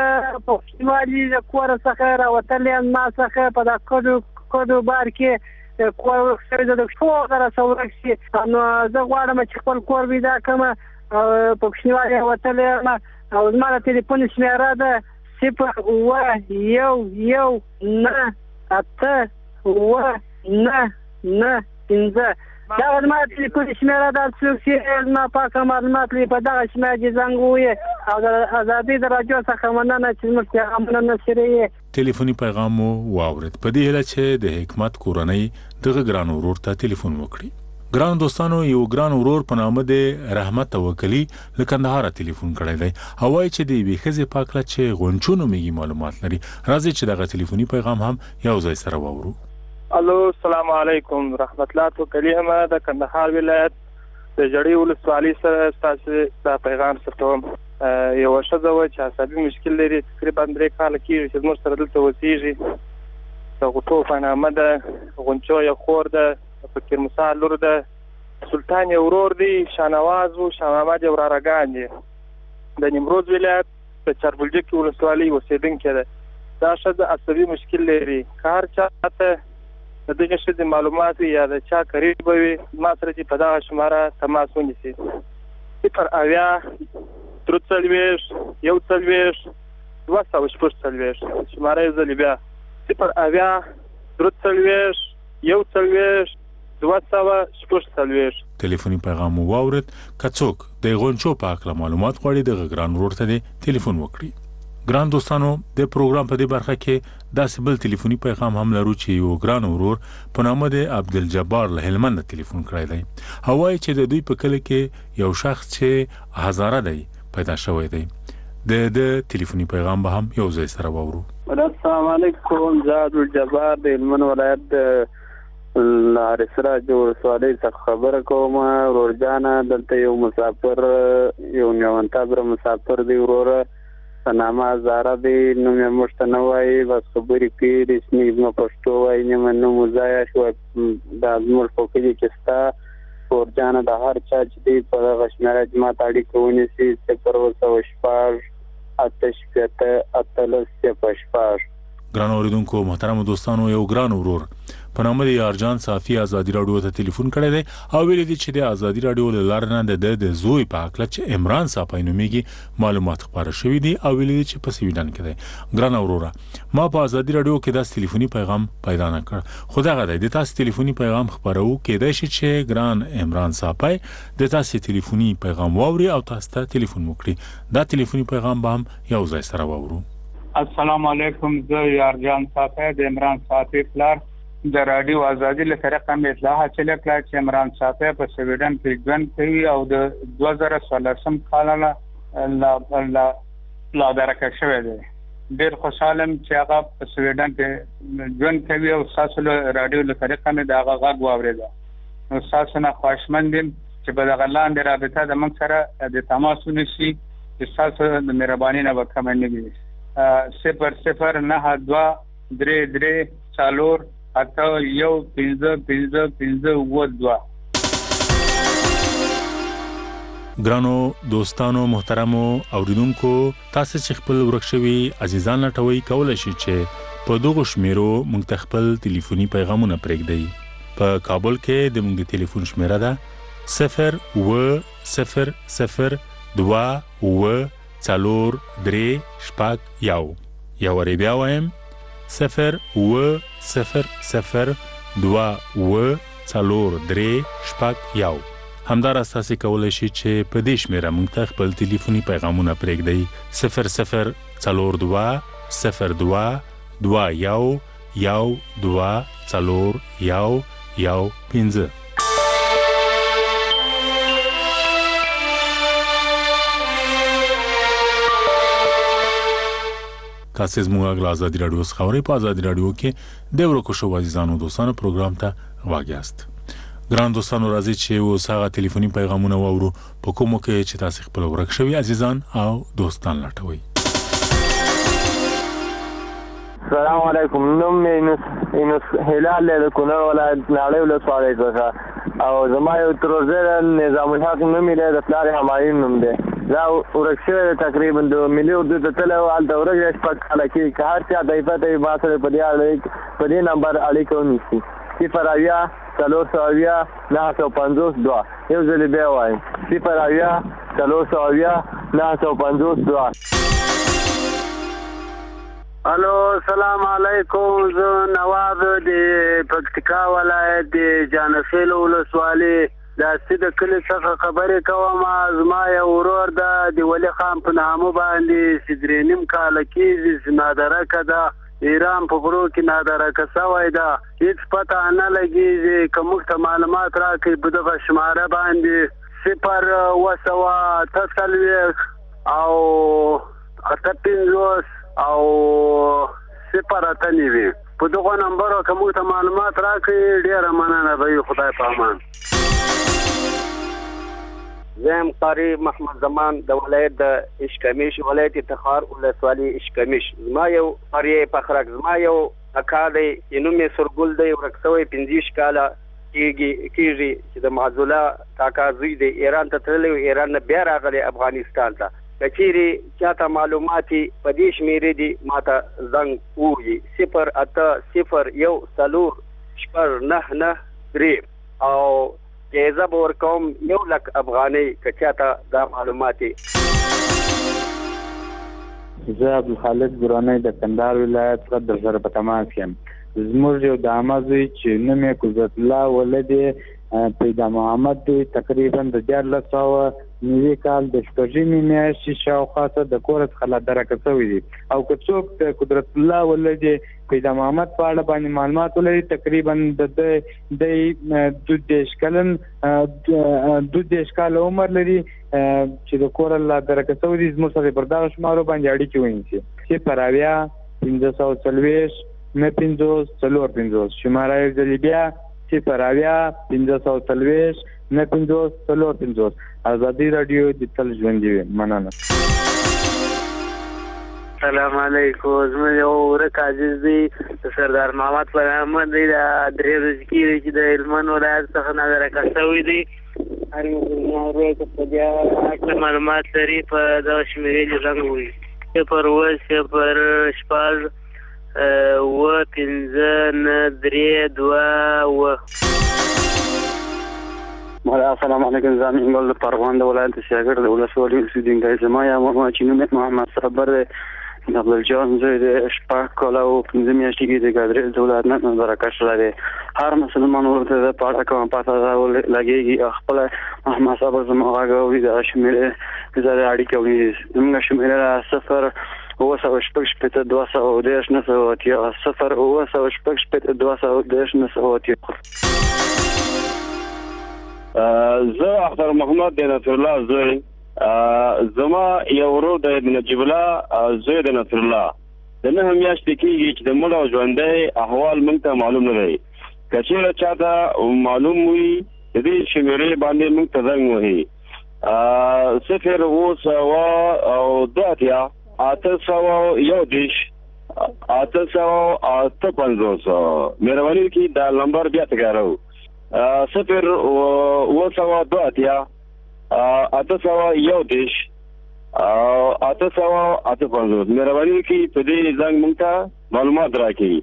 پښتونولي د کور څخه راوتلې ما څخه په د کوډو کوډو بار کې کور څخه د څو غره سورکسي نو زه غواړم چې خپل کور ودا کوم او پښتونولي وتلې ما او ما د ټلیفون شمیره ده صفر و یو یو نه اته و نه نه پنځه. دا ما ټلیفون شمیره ده چې ما پاک معلومات لري په دغه شمیره زنګ وې او د آزادي د راډیو څخه مننه چې موږ ته امنه شری. ټلیفوني پیغام مو واورید. په دې هله چې د حکمت کورنۍ دغه ګران ورور ته ټلیفون وکړي. ګران دوستانو، یو ګران ورور په نامه د رحمت توکلی له کندهار ټلیفون کړی دی او وايي چې د یوې ښځې پاکله چې غونچو نومیږي معلومات لري. راځي چې دغه ټلیفوني پیغام هم یو ځای سره واورو. الو، السلام علیکم. رحمت الله توکلی هم د کندهار ولایت د جړی ولسوالۍ سره تاسو دا پیغام ستوم. یو ښځه و چې عصبي مشکل لري، تقریبا درې کاله کېږي چې موږ سره دلته اوسېږي. د غوټو په نامه ده، غونچو یې خور ده، فکر موسی لور ده، سلطان یې ورور دی، شاهنواز و شاه محمد یې ورارګان دي. د نیمروز ولایت په چاربلجک ولسوالۍ اوسېدونکې ده. دا ښځه عصبي مشکل لري. که هر چا ته د دغه ښځې معلومات وي یا د چا قریب وي، ما سره چې په دغه شماره تماس ونیسي. صفر اویا درې څلوېښت یو څلوېښت دوه سوه شپږ څلوېښت. شماره یې ځلې بیا صفر اویا درې څلوېښت یو څلوېښت دوه سوه شپږ څلوېښت. ټلیفوني پیغام مو واورید. که څوک د غونچو په اړه معلومات غواړي، دغه ګران ورور ته دې ټلیفون وکړي. ګران دوستانو، د پروګرام په دې برخه کې داسې بل ټلیفوني پیغام هم لرو چې یو ګران ورور په نامه د عبدالجبار له هلمند ټلیفون کړی دی او وايي چې د دوی په کلی کې یو شخص چې هزاره دی پیدا شوی دی. د د ټلیفوني پیغام به هم یو ځای سره واورو. السلام علیکم. زه عبدالجبار د هلمند ولایت لارسره جو ولسوالۍ څخه خبره کوم. ورور جانه، دلته یو مسافر یو نیوانتابره مسافر دی وروره په نامه هزاره دی. نوم یې موږ ته نه وایي، بس خبرې کوي، رسمي زما پښتو وایي، نیمه نوم ضایع شو. دا زموږ په کلي کې ستا ورور جانه د هر چا چې دی په دغه شمېره چې ما ته اړیکه ونیسي صفر اوه سوه شپږ اته شپېته اتلس صفر شپږ. ګران اوریدونکو محترم دوستانو، یو ګران ورور په نامه د یارجان صافي آزادي رادیو ته ټلیفون کړی دی او ویلي دي چې د آزادي رادیو له لارې نه د د زوی په هکله چې عمران صافي نومیږي معلومات خپاره شوي دي او ویلي دي چې په سویډن کې دی. ګران وروره، ما په آزادي رادیو کې داسې ټلیفوني پیغام پیدا نه کړ، خو دغه دی د تاسو ټلیفوني پیغام خپرو. کېدای شي چې ګران عمران صافي د تاسو ټلیفوني پیغام واوري او تاسو ته ټلیفون وکړي. دا ټلیفوني پیغام به هم یو ځای سره واورو. السلام علیکم. زه یارجان صافي د عمران صافي پلار د رادیو آزادي له طریقه مې اطلاع حاصله کړه چې عمران صافي په سویډن کې ژوند کوي او د دوه زره څوارلسم کال نه لا لا درکه شوی دی. ډېر خوشاله یم چې هغه په سویډن کې ژوند کوي او تاسو له رادیو له طریقه مې د هغه غږ واورېده. نو تاسو نه خوشمند یم چې په دغه لاندې رابطه د موږ سره د تماس ونیسي چې تاسو د مهربانۍ نه به کمه نه وي. صفر صفر نهه دوه درې درې څلور اته یو پنځه پنځه پنځه اووه دوه. ګرانو دوستانو محترمو اوریدونکو، تاسو چې خپل ورک شوي عزیزان لټوي کولای شئ چې په دغه شمیرو موږ ته خپل ټلیفوني پیغامونه پرېږدئ. په کابل کې د موږ د ټلیفون شمیره ده صفر اوه صفر صفر دوه اوه څلور درې شپږ یو. یو وری بیا وایم صفر اوه صفر صفر دوه اوه څلور درې شپږ یو. همداراز تاسې کولی شئ چې په دې شمېره موږ ته خپل ټلیفوني پیغامونه پرېږدئ. صفر صفر څلور دوه صفر دوه دوه یو یو دوه څلور یو یو پنځه. تاسې زموږ غږ له ازادي راډیو څخه اورئ. په ازادي راډیو کې د ورکو شوو عزیزانو دوستانو پروګرام ته غوږ یاست. ګران دوستانو راځئ چې اوس هغه ټلیفوني پیغامونه واورو په کومو کې چې تاسې خپل ورک شوي عزیزان او دوستان لټوئ. السلام علیکم. نوم مې اینوس هلال دی د کونړ ولایت ناړۍ ولسوالۍ څخه او زما یو تروزر نظام الحق نوم یې دی د پلار همایون نوم دی. دا ورک شوی دی تقریبا د ملي اردو ته تللی و هلته ورک دی شپږ کاله کېږي. که هر چا ته یې پته وي ما سره په دې اړه په دې نمبر اړیکه ونیسي. صفر اویا څلور سوه اویا نهه سوه پنځوس دوه. یو ځلې بیا وایم صفر اویا څلور سوه اویا نهه سوه پنځوس دوه. الو سلام علیکم. زه نواب د پکتیکا ولایت د جانفیل ولسوالۍ د سید کلی څخه خبرې کوم. زما یو ورور ده د ولی خان په نامه باندې چې درې نیم کاله کېږي چې نادرکه ده ایران په غرو کې نادرکه سوی ده. هېڅ پته نه لګېږي. که موږ ته معلومات راکړي په دغه شماره باندې صفر اوه سوه اته څلوېښت او اته پنځوس او صفر اته نوي په دغو نمبرو که موږ ته معلومات راکړي ډېره مننه به وي. خدای په امان. زه یم قاري محمد زمان د ولایت د اشکمیش ولایت تخار ولسوالۍ اشکمیش. زما یو قاري پخرک زما یو اکا دی چې نوم یې سرګل دی ورک سوی پنځه کاله کېږي چې د معزوله کاکا زوی دی ایران ته تللی و ایران نه بیا راغلی افغانستان ته. که چیرې چاته معلومات په دې شمېرې دي ما ته زنګ ووهي. صفر اته صفر یو څلور شپږ نهه نهه درې او جایزه به ورکوم یو لک افغانۍ که چاته دا معلومات. زه عبدالخالق ګرانی د کندهار ولایت څخه د زر په تماس یم. زموږ یو د عامه زوی چې نوم یې قدرت الله ولد پیدا محمد دی تقریبا د دیارلس سوه نوي کال د شپږمې میاشتې شاوخوا څخه د کور څخه لادرکه شوی دی. او که څوک د قدرت الله ولد پیدا محمد په اړه باندې معلومات ولري تقریبا د د دوه دېرش کلن دوه دېرش کاله عمر لري چې د کور لادرکه شوی دی. زموږ سره پر دغه شمارو باندې اړیکې ونیسي. صفر اویا پنځه سوه څلوېښت نهه پنځوس څلور پنځوس. شماره یو ځلې بیا صفر اویا پنځه سوه څلوېښت نهه پنځوس څلور پنځوس. ازادي راډیو د تل ژوندي وي. مننه. سلام علیکم. زما یو ورک عزیز دی د سردار محمد په نامه دی. دا درې ورځې کېږي چې د هلمند ولایت څخه نادرکه شوی دی. هر مسلمان ورور که په دې اړه معلومات لري په دغه شمېرې دې زنګ ووهي. صفر اوه صفر شپږ اوه پنځه نهه درې دوه اوه. السلام علیکم. زامین ګل د پروان د ولایت شاګرد د ولسوالۍ اوسېدونکی زما یم چې نوم یې محمد صبر دی. د عبدالجان زوی دی. شپږ کاله او پنځه میاشتې کې د ګادرېز د ولایت نه نادرکه شوی دی. هر مسلمان ورور ته د په اړه کومه پته لګېږي خپله محمد صبر زما غږ اوري دغه شمېرې زه اړیکه ونیسي. زموږ شمېره صفر اوه سوه شپږ شپېته دوه سوه دېرش نهه سوه اتیا. صفر اوه سوه شپږ شپېته دوه سوه دېرش نهه سوه اتیا. زه اختر محمد د نصر الله زوی. زما یو ورور د نجیب الله زوی د نصر الله. د نهه میاشتې کېږي چې د مړ او ژوندی احوال موږ ته معلوم نه دی. که چېرې چاته معلوم وي د دې شمېرې باندې موږ ته زنګ وهي. صفر اوه سوه او دوه اتیا اته سوه یو دېرش اته سوه اته پنځوس. مهرباني وکړئ دا نمبر بیا تکراروو. صفر اوه سوه دوه اتیا اته سوه یو دېرش اته سوه اته پنځوس. مهرباني وکړئ په دې زنګ موږ ته معلومات راکړئ.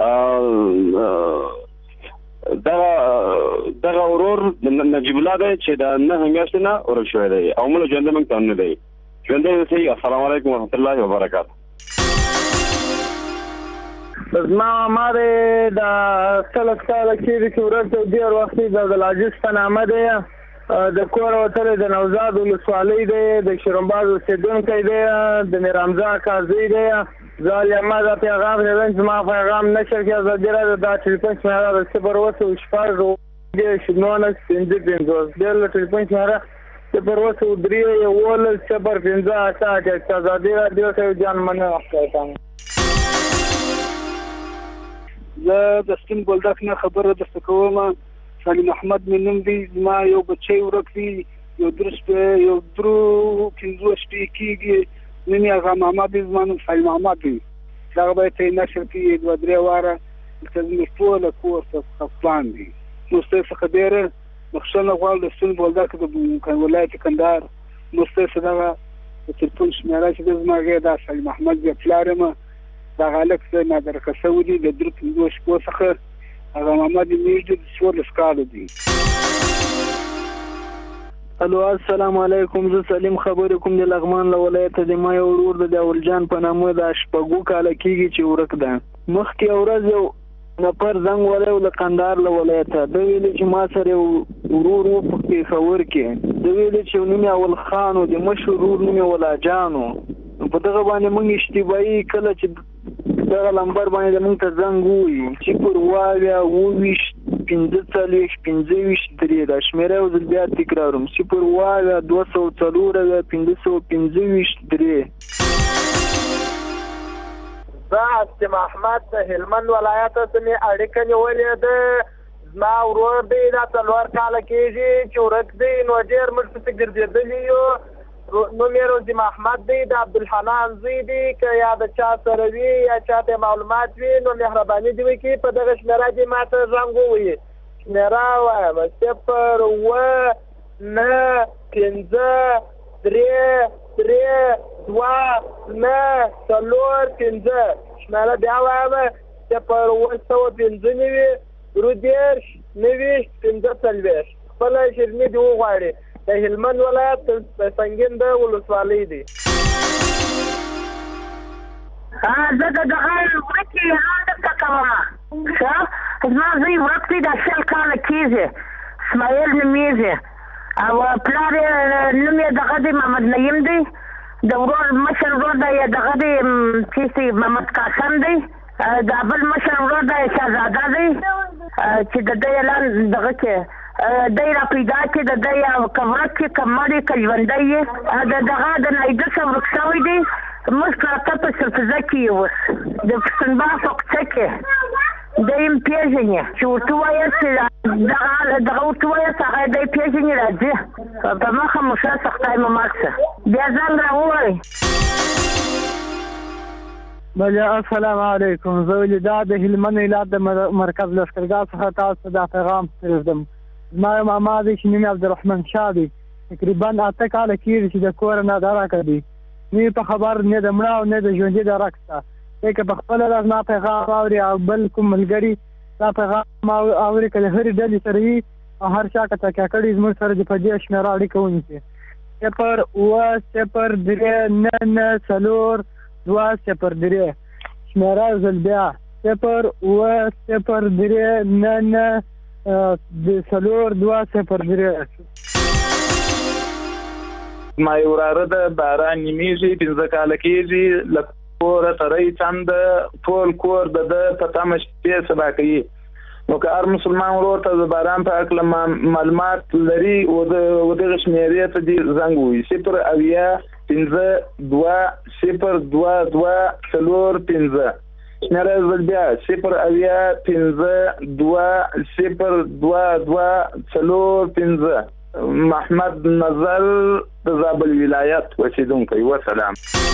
دغه دغه ورور نجیب الله دی چې د نهه میاشتې نه ورک شوی دی او مړ ژوندی موږ ته هم نه دی. ژوندی اوسئ. السلام علیکم ورحمة الله وبرکاته. زما ما د څلس کاله کېږي چې ورځ ډېر وختي د عبدالعزیز په نامه دی د کور وتلی د نوزاد ولسوالۍ دی د شیرمباز اوسېدونکی دی د میر حمزه قاضي دی زه ما دا پیغام لیدم چې ما پیغام نشر کړي ازادي راډیو دا ټلیفون شمېره د صفر اووه سوه شپږ دېرش نولس پنځه پنځوس بیا له ټلیفون شمېره صفر اووه سوه درې یولس صفر پنځه اته اته ازادي راډیو ته یو جان مننه کوم. زه د سپین بولدک نه خبره درته کوم. سلیم احمد مې نوم دی. زما یو بچی ورک دی یو درو شپې یو درو پنځه شپې کېږي نوم یې هغه محمد دی زما نوم سلیم احمد دی. دغه باید ته یې نشر کړي دوه درې واره ځکه زموږ ټوله کور ته خفګان دي. نو ستاسو څخه ډېره بخښنه غواړم د سپین بولدک د ولایت کندهار نو ستاسو دغه د تلیفون شمېره چې ده زما هغې دا سلیم احمد بیا پلار یم دغه هلک څه نادرکه شوي دي د درې پنځو شپو څخه هغه محمد مېږدي د څوارلس کالو دي. الو السلام علیکم. زه سلیم خبرې کوم د لغمان له ولایته د ما یو ورور د داول جان په نامه د شپږو کاله کېږي چې ورک ده. مخکې یو ورځ یو نفر زنګ ولی و له قندهار له ولایته ده ویلي چې ما سره یو ورور و په پېښور کې ده ویلي چې نوم یې اول خان و د مشر ورور نوم یې ولا جان و. په دغه باندې موږ اشتباهي کله چې دغه لمبر باندې د موږ ته زنګ ووایي صفر اووه اووه ویشت پنځه څلوېښت پنځه ویشت درې دا شمېره یو ځل بیا تکراروم صفر اووه دوه سوه څلور اویا پنځه سوه پنځه ویشت درې. زه حسیم احمد د هلمند ولایت ته مې اړیکه نیولې ده. زما ورور دی دا څلور کاله کېږي چې ورک دی نو ډېر موږ پسې ګرځېدلي یو. نوم یې روزیم احمد دی د عبدالحنان زوی دی که یا د چا سره وي یا چا ته معلومات وي نو مهرباني دې وکړي په دغه شمېره دې ما ته زنګ ووایي. شمېره وایم صفر اووه نهه پنځه درې درې دوه نهه څلور پنځه. شمېره بیا وایم صفر اووه سوه پنځه نوي درې دېرش نوي پنځه څلوېښت. خپله شیریني دې وغواړي. د هلمند ولایت د سنګین د ولسوالۍ دی. زه د دغه ورک یې هم درته کوم. ښه زما زوی ورک دی دا شل کاله کېږي اسماعیل نومېږي او پلار یې نوم یې دغه دی محمد نعیم دی. د ورور مشر ورور دی دغه دی چیسې محمد قاسم دی. د بل مشر ورور دی شهزاده دی چې د ده اعلان دغه کې دی را پیدا کې د دی که ورک کې که مړ که ژوندی یې د دغه د نایده څه ورک شوی دی. موږ پراته په سرفزه کې یې اوس د پښتونبا په کوڅه کې دی یم پېژنې چې ورته ووایاست چې دغه دغه ورته ووایاست هغه دی پېژنې راځي په مخه مو شه سختی مو مات شه بیا زنګ را ووایئ. بله السلام علیکم. زه ولې دا د هلمند ولایت د مرکز لښکرګاه څخه تاسو ته دا پیغام پرېږدم. زما یو ماما دی چې نوم یې عبدالرحمن شاه دی. تقریبا اته کاله کېږي چې د کوره نادرکه دی. نه یې په خبر نه د مړه او نه د ژوندي درک شته. دی که په خپله دا زما پیغام اوري او بل کوم ملګري دا پیغام اوري که د هرې ډلې سره وي او هر چا که تکیه کړي زموږ سره د په دې شمېره اړیکه ونیسي. صفر اووه صفر درې نهه نهه څلور دوه صفر درې. شمېره یو ځل بیا صفر اووه صفر درې نهه نهه د څلور دوه صفر درې. ما یو وراره ده باران نومېږي پنځه کاله کېږي له کوره تری چنده ټول کور د ده په تمه شپې سبا کوي. نو که هر مسلمان ورور ته د باران په هکله معلومات لري و دغه شمېرې ته دې زنګ ووایي صفر اویا پنځه دوه صفر دوه دوه څلور پنځه. شمېره یو ځل بیا صفر اویا پنځه دوه صفر دوه دوه څلور پنځه. محمد نظر د زابل ولایت اوسېدونکی. وسلام.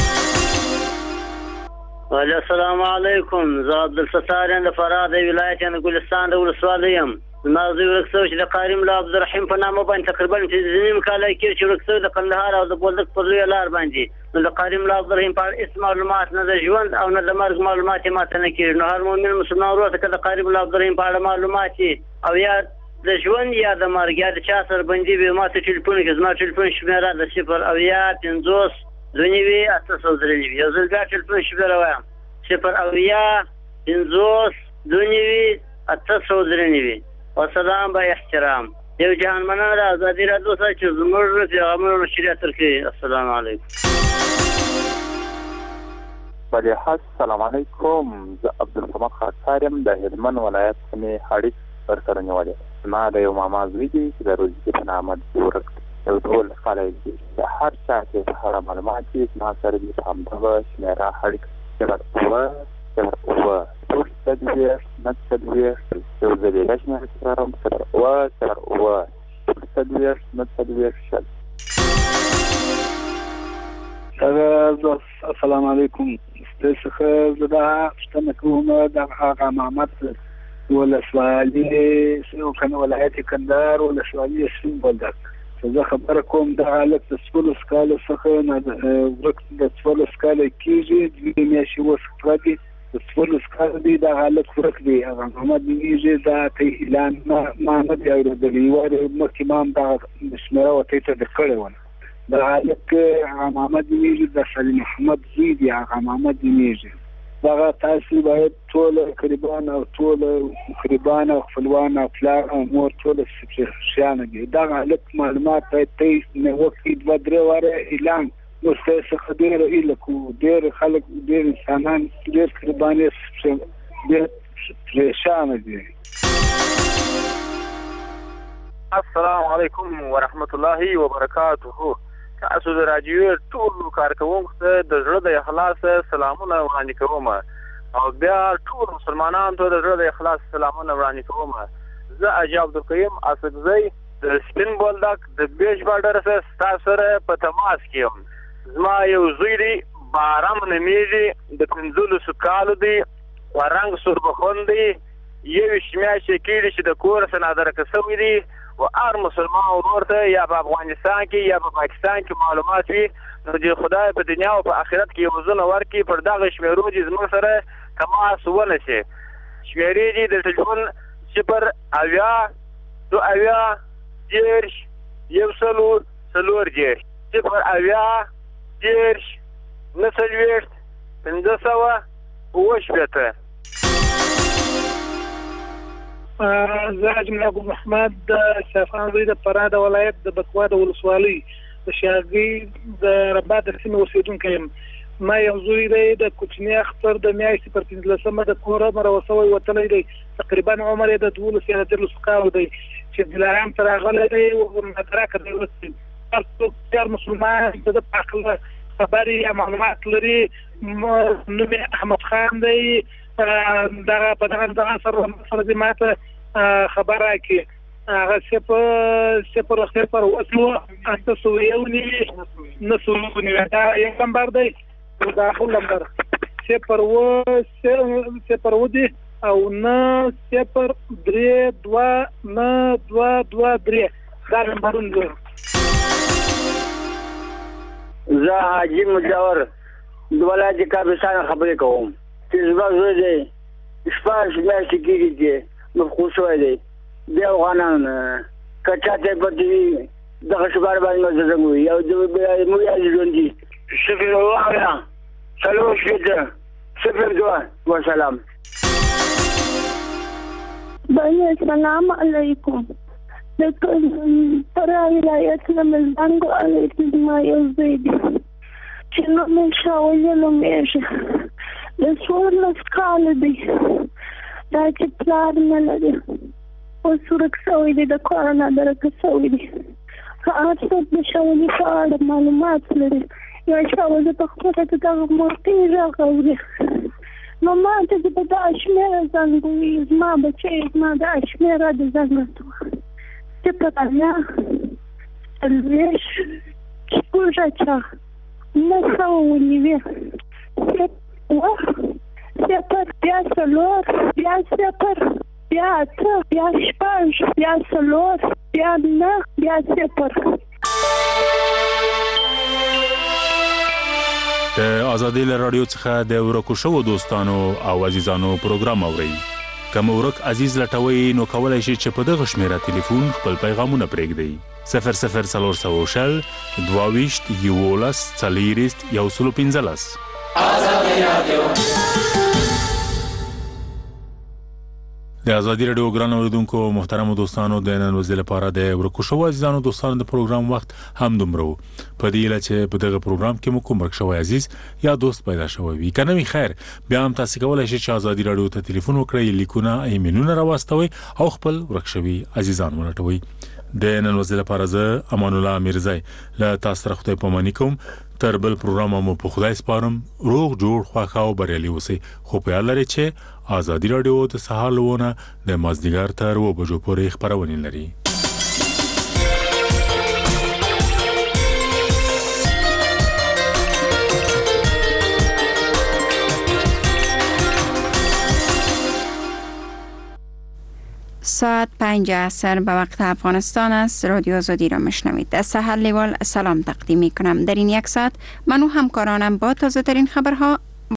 السلام علیکم. زه عبدالستار یم د فراه د ولایت یعنې ګلستان د ولسوالۍ یم. زما زوی ورک شوی چې د قاري ملا عبدالرحیم په نامه باندې تقریبا پنځه نیم کاله کېږي چې ورک شوی د قندهار او د بولدک پر لویه لار باندې. نو د قاري ملا عبدالرحیم په اړه هېڅ معلومات نه د ژوند او نه د مرګ معلومات یې ماته نه کېږي. نو هر مؤمن مسلمان ورور ته که د قاري ملا عبدالرحیم په اړه معلومات یې او یا د ژوند یا د مرګ یا د چا سره بندي وي ما ته ټلیفون کړي. زما ټلیفون شمېره د صفر اویا پنځوس دوه نوي اته سوه درې نوي. یو ځل بیا ټلیفون شمېره وایم صفر اویا پنځوس دوه نوي اته سوه درې نوي وسلام با احترام. یو جهان مننه د ازادي راډیو څخه چې زموږ پیغامونه نشریات ورکوي. السلام علیکم. بله السلام علیکم. زه عبدالصمد خاکسار یم د هلمند ولایت سیمې هړیک ورسره نیولې. زما د یو ماما زوی دی چې د روزګي په نامه ورک یو دولس کاله دی. د هر چا چې په هغه معلومات چې زما سره دي په همدغه شمېره هړیک صفر اووه صفر اووه شپږ څلوېښت نهه څلوېښت یو ځل یې دا شمېره تکراروم صفر اووه صفر اووه شپږ څلوېښت نهه څلوېښت شل. السلام علیکم. ستاسو څخه زه دا پوښتنه کوم د هغه محمد ولسوالي او کنه ولایت کندهار ولسوالي سپین بولدک. زه خبره کوم د حالت د څلورلس کالو څخه ورک د څلورلس کاله کېږي دوې میاشتې اوس پوره دي. د څلورلس کاله دی دا حالت ورک دی. هغه محمد نومیږي دا ته اعلان ما نه دی اورېدلی. یوه ورځ مخکې ما هم دغه شمېره ورته ته در کړې وه. د حالت هغه محمد نومیږي د سلیم محمد زوی دی. هغه محمد نومیږي دغه تاسو باید ټول قریبان او ټول قریبان او خپلوان او پلار او مور ټول شیان دي. دغه حالت معلومات باید ته نه وکړي دوه درې واره اعلان. نو ستاسو څخه ډېره هیله کوو. ډېر خلک ډېر انسانان ډېر قریبان یې ډېر پریشانه دي. السلام علیکم ورحمت الله وبرکاته. تاسو د راډیو ټول کارکوونکو ته د زړه د اخلاص سلامونه وړاندې کوم او بیا ټول مسلمانانو ته د زړه د اخلاص سلامونه وړاندې کوم. زه اجي عبدالقیوم اسدزی د سپین بولدک د بیج بارډر سره ستاسو سره په تماس کې یم. زما یو زوی دی بارام نومیږي د پنځلسو کالو دی رنګ سوربخون دی. یویشت میاشتې کېږي چې د کور څخه نادرکه شوی دی و هر مسلمان ورور ته یا په افغانستان کې یا په پاکستان کې معلومات وي نو د خدای په دنیا او په آخرت کې وزونه ورکړي پر دغه شمېرو چې زموږ سره تماس ونشي. شمېرې دي د ټلیفون صفر اویا دوه اویا دېرش یو څلور څلور دېرش صفر اویا دېرش نهه څلوېښت پنځه سوه اووه شپېته. زه اجمل ابو محمد د شافعان زوی د فراه د ولایت د بکوا د ولسوالۍ د شاګۍ د رباط د سیمې اوسېدونکی یم. ما یو زوی دی د کوچني اختر د میاشتې پر پنځلسمه د کوره مروه شوی وتلی دی. تقریبا عمر یې د دولس یا دېرلسو کالو دی چې دلارام ته راغلی دی مدرکه دی وروستی. هر څوک هر مسلمان د ده په هکله خبرې یا معلومات لري. نوم یې احمد خان دی. دغه په دغه دغه سره سره دې ما ته خبر راکړي. هغه صفر صفر صفر اوه اته سوه یو نوي نهه سوه نوي دا یو نمبر دی. دا بل نمبر صفر اوه صفر اوه دی او نهه صفر درې دوه نهه دوه دوه درې دا نمبرونه دي. زه حاجي مجاور د ولایت کابلستان خبرې کوم چې زما زوی دی شپږ میاشتې کېږي چې مفقود شوی دی. بیا افغانان که چاته یې پته وي دغه شماره باندې مزدزنګ وي او موږ یې ژوندي صفر اوه اویا څلور شپېته صفر دوه وسلام. بله السلام علیکم. د فراه ولایت نه مې زنګ وهلی چې زما یو زوی دی چې نوم یې شاولي نومیږي. د څوارلس کاله دی. دا چې پلار نه لري اوس ورک شوی دی د کوره نادرکه شوی دی. که هر څوک د شاولي په اړه معلومات لري یا شاولي په خپله د دغه موقع غږ اوري نو ما ته چې په دغه شمېره زنګ ووي زما بچی زما دغه شمېره د زنګ راته ووایي صفر اویا څلوېښت شپږ اچه نهه سوه اووه نوي صفر بیا څلور بیا صفر بیا اته بیا شپږ بیا څلور بیا نهه بیا صفر. د ازادۍ له راډیو څخه د ورکو شوو دوستانو او عزیزانو پروګرام اورئ. که مو ورک عزیز لټوئ نو کولی شئ چې په دغه شمېره تلیفون خپل پیغامونه پرېږدئ. صفر صفر څلور سوه شل دوه ویشت یولس څلېرویشت یو سلو پنځلس. ازادي راډیو د ازادي رادیو ګران اوریدونکو محترم دوستانو د نن ورځې لپاره د ورکو شو عزیزانو دوستانو د پروګرام وخت هم دومره په دې لاره چې په دغه پروګرام کې مو کوم ورکو عزیز یا دوست پیدا شوی وي کنه می خیر بیا هم تاسو کولای شئ چې ازادي رادیو ته ټلیفون وکړئ لیکونه ایمیلونه راوستوي او خپل ورکشوي عزیزان ورټوي د نن ورځې لپاره زه امان الله میرزای له تاسو سره خدای پاماني کوم تر بل پروګرام مو په خدای سپارم روغ جوړ خواخا او بریالي اوسئ خو په یاد لرئ چې ازادي رادیو د سهار لونه د مازدیګر تر و بجو پورې خبرونه لري ساعت پنج عصر به وقت افغانستان است. رادیو آزادی را میشنوید. از سحر لیوال سلام تقدیم می کنم. در این یک ساعت من و همکارانم با تازه ترین خبرها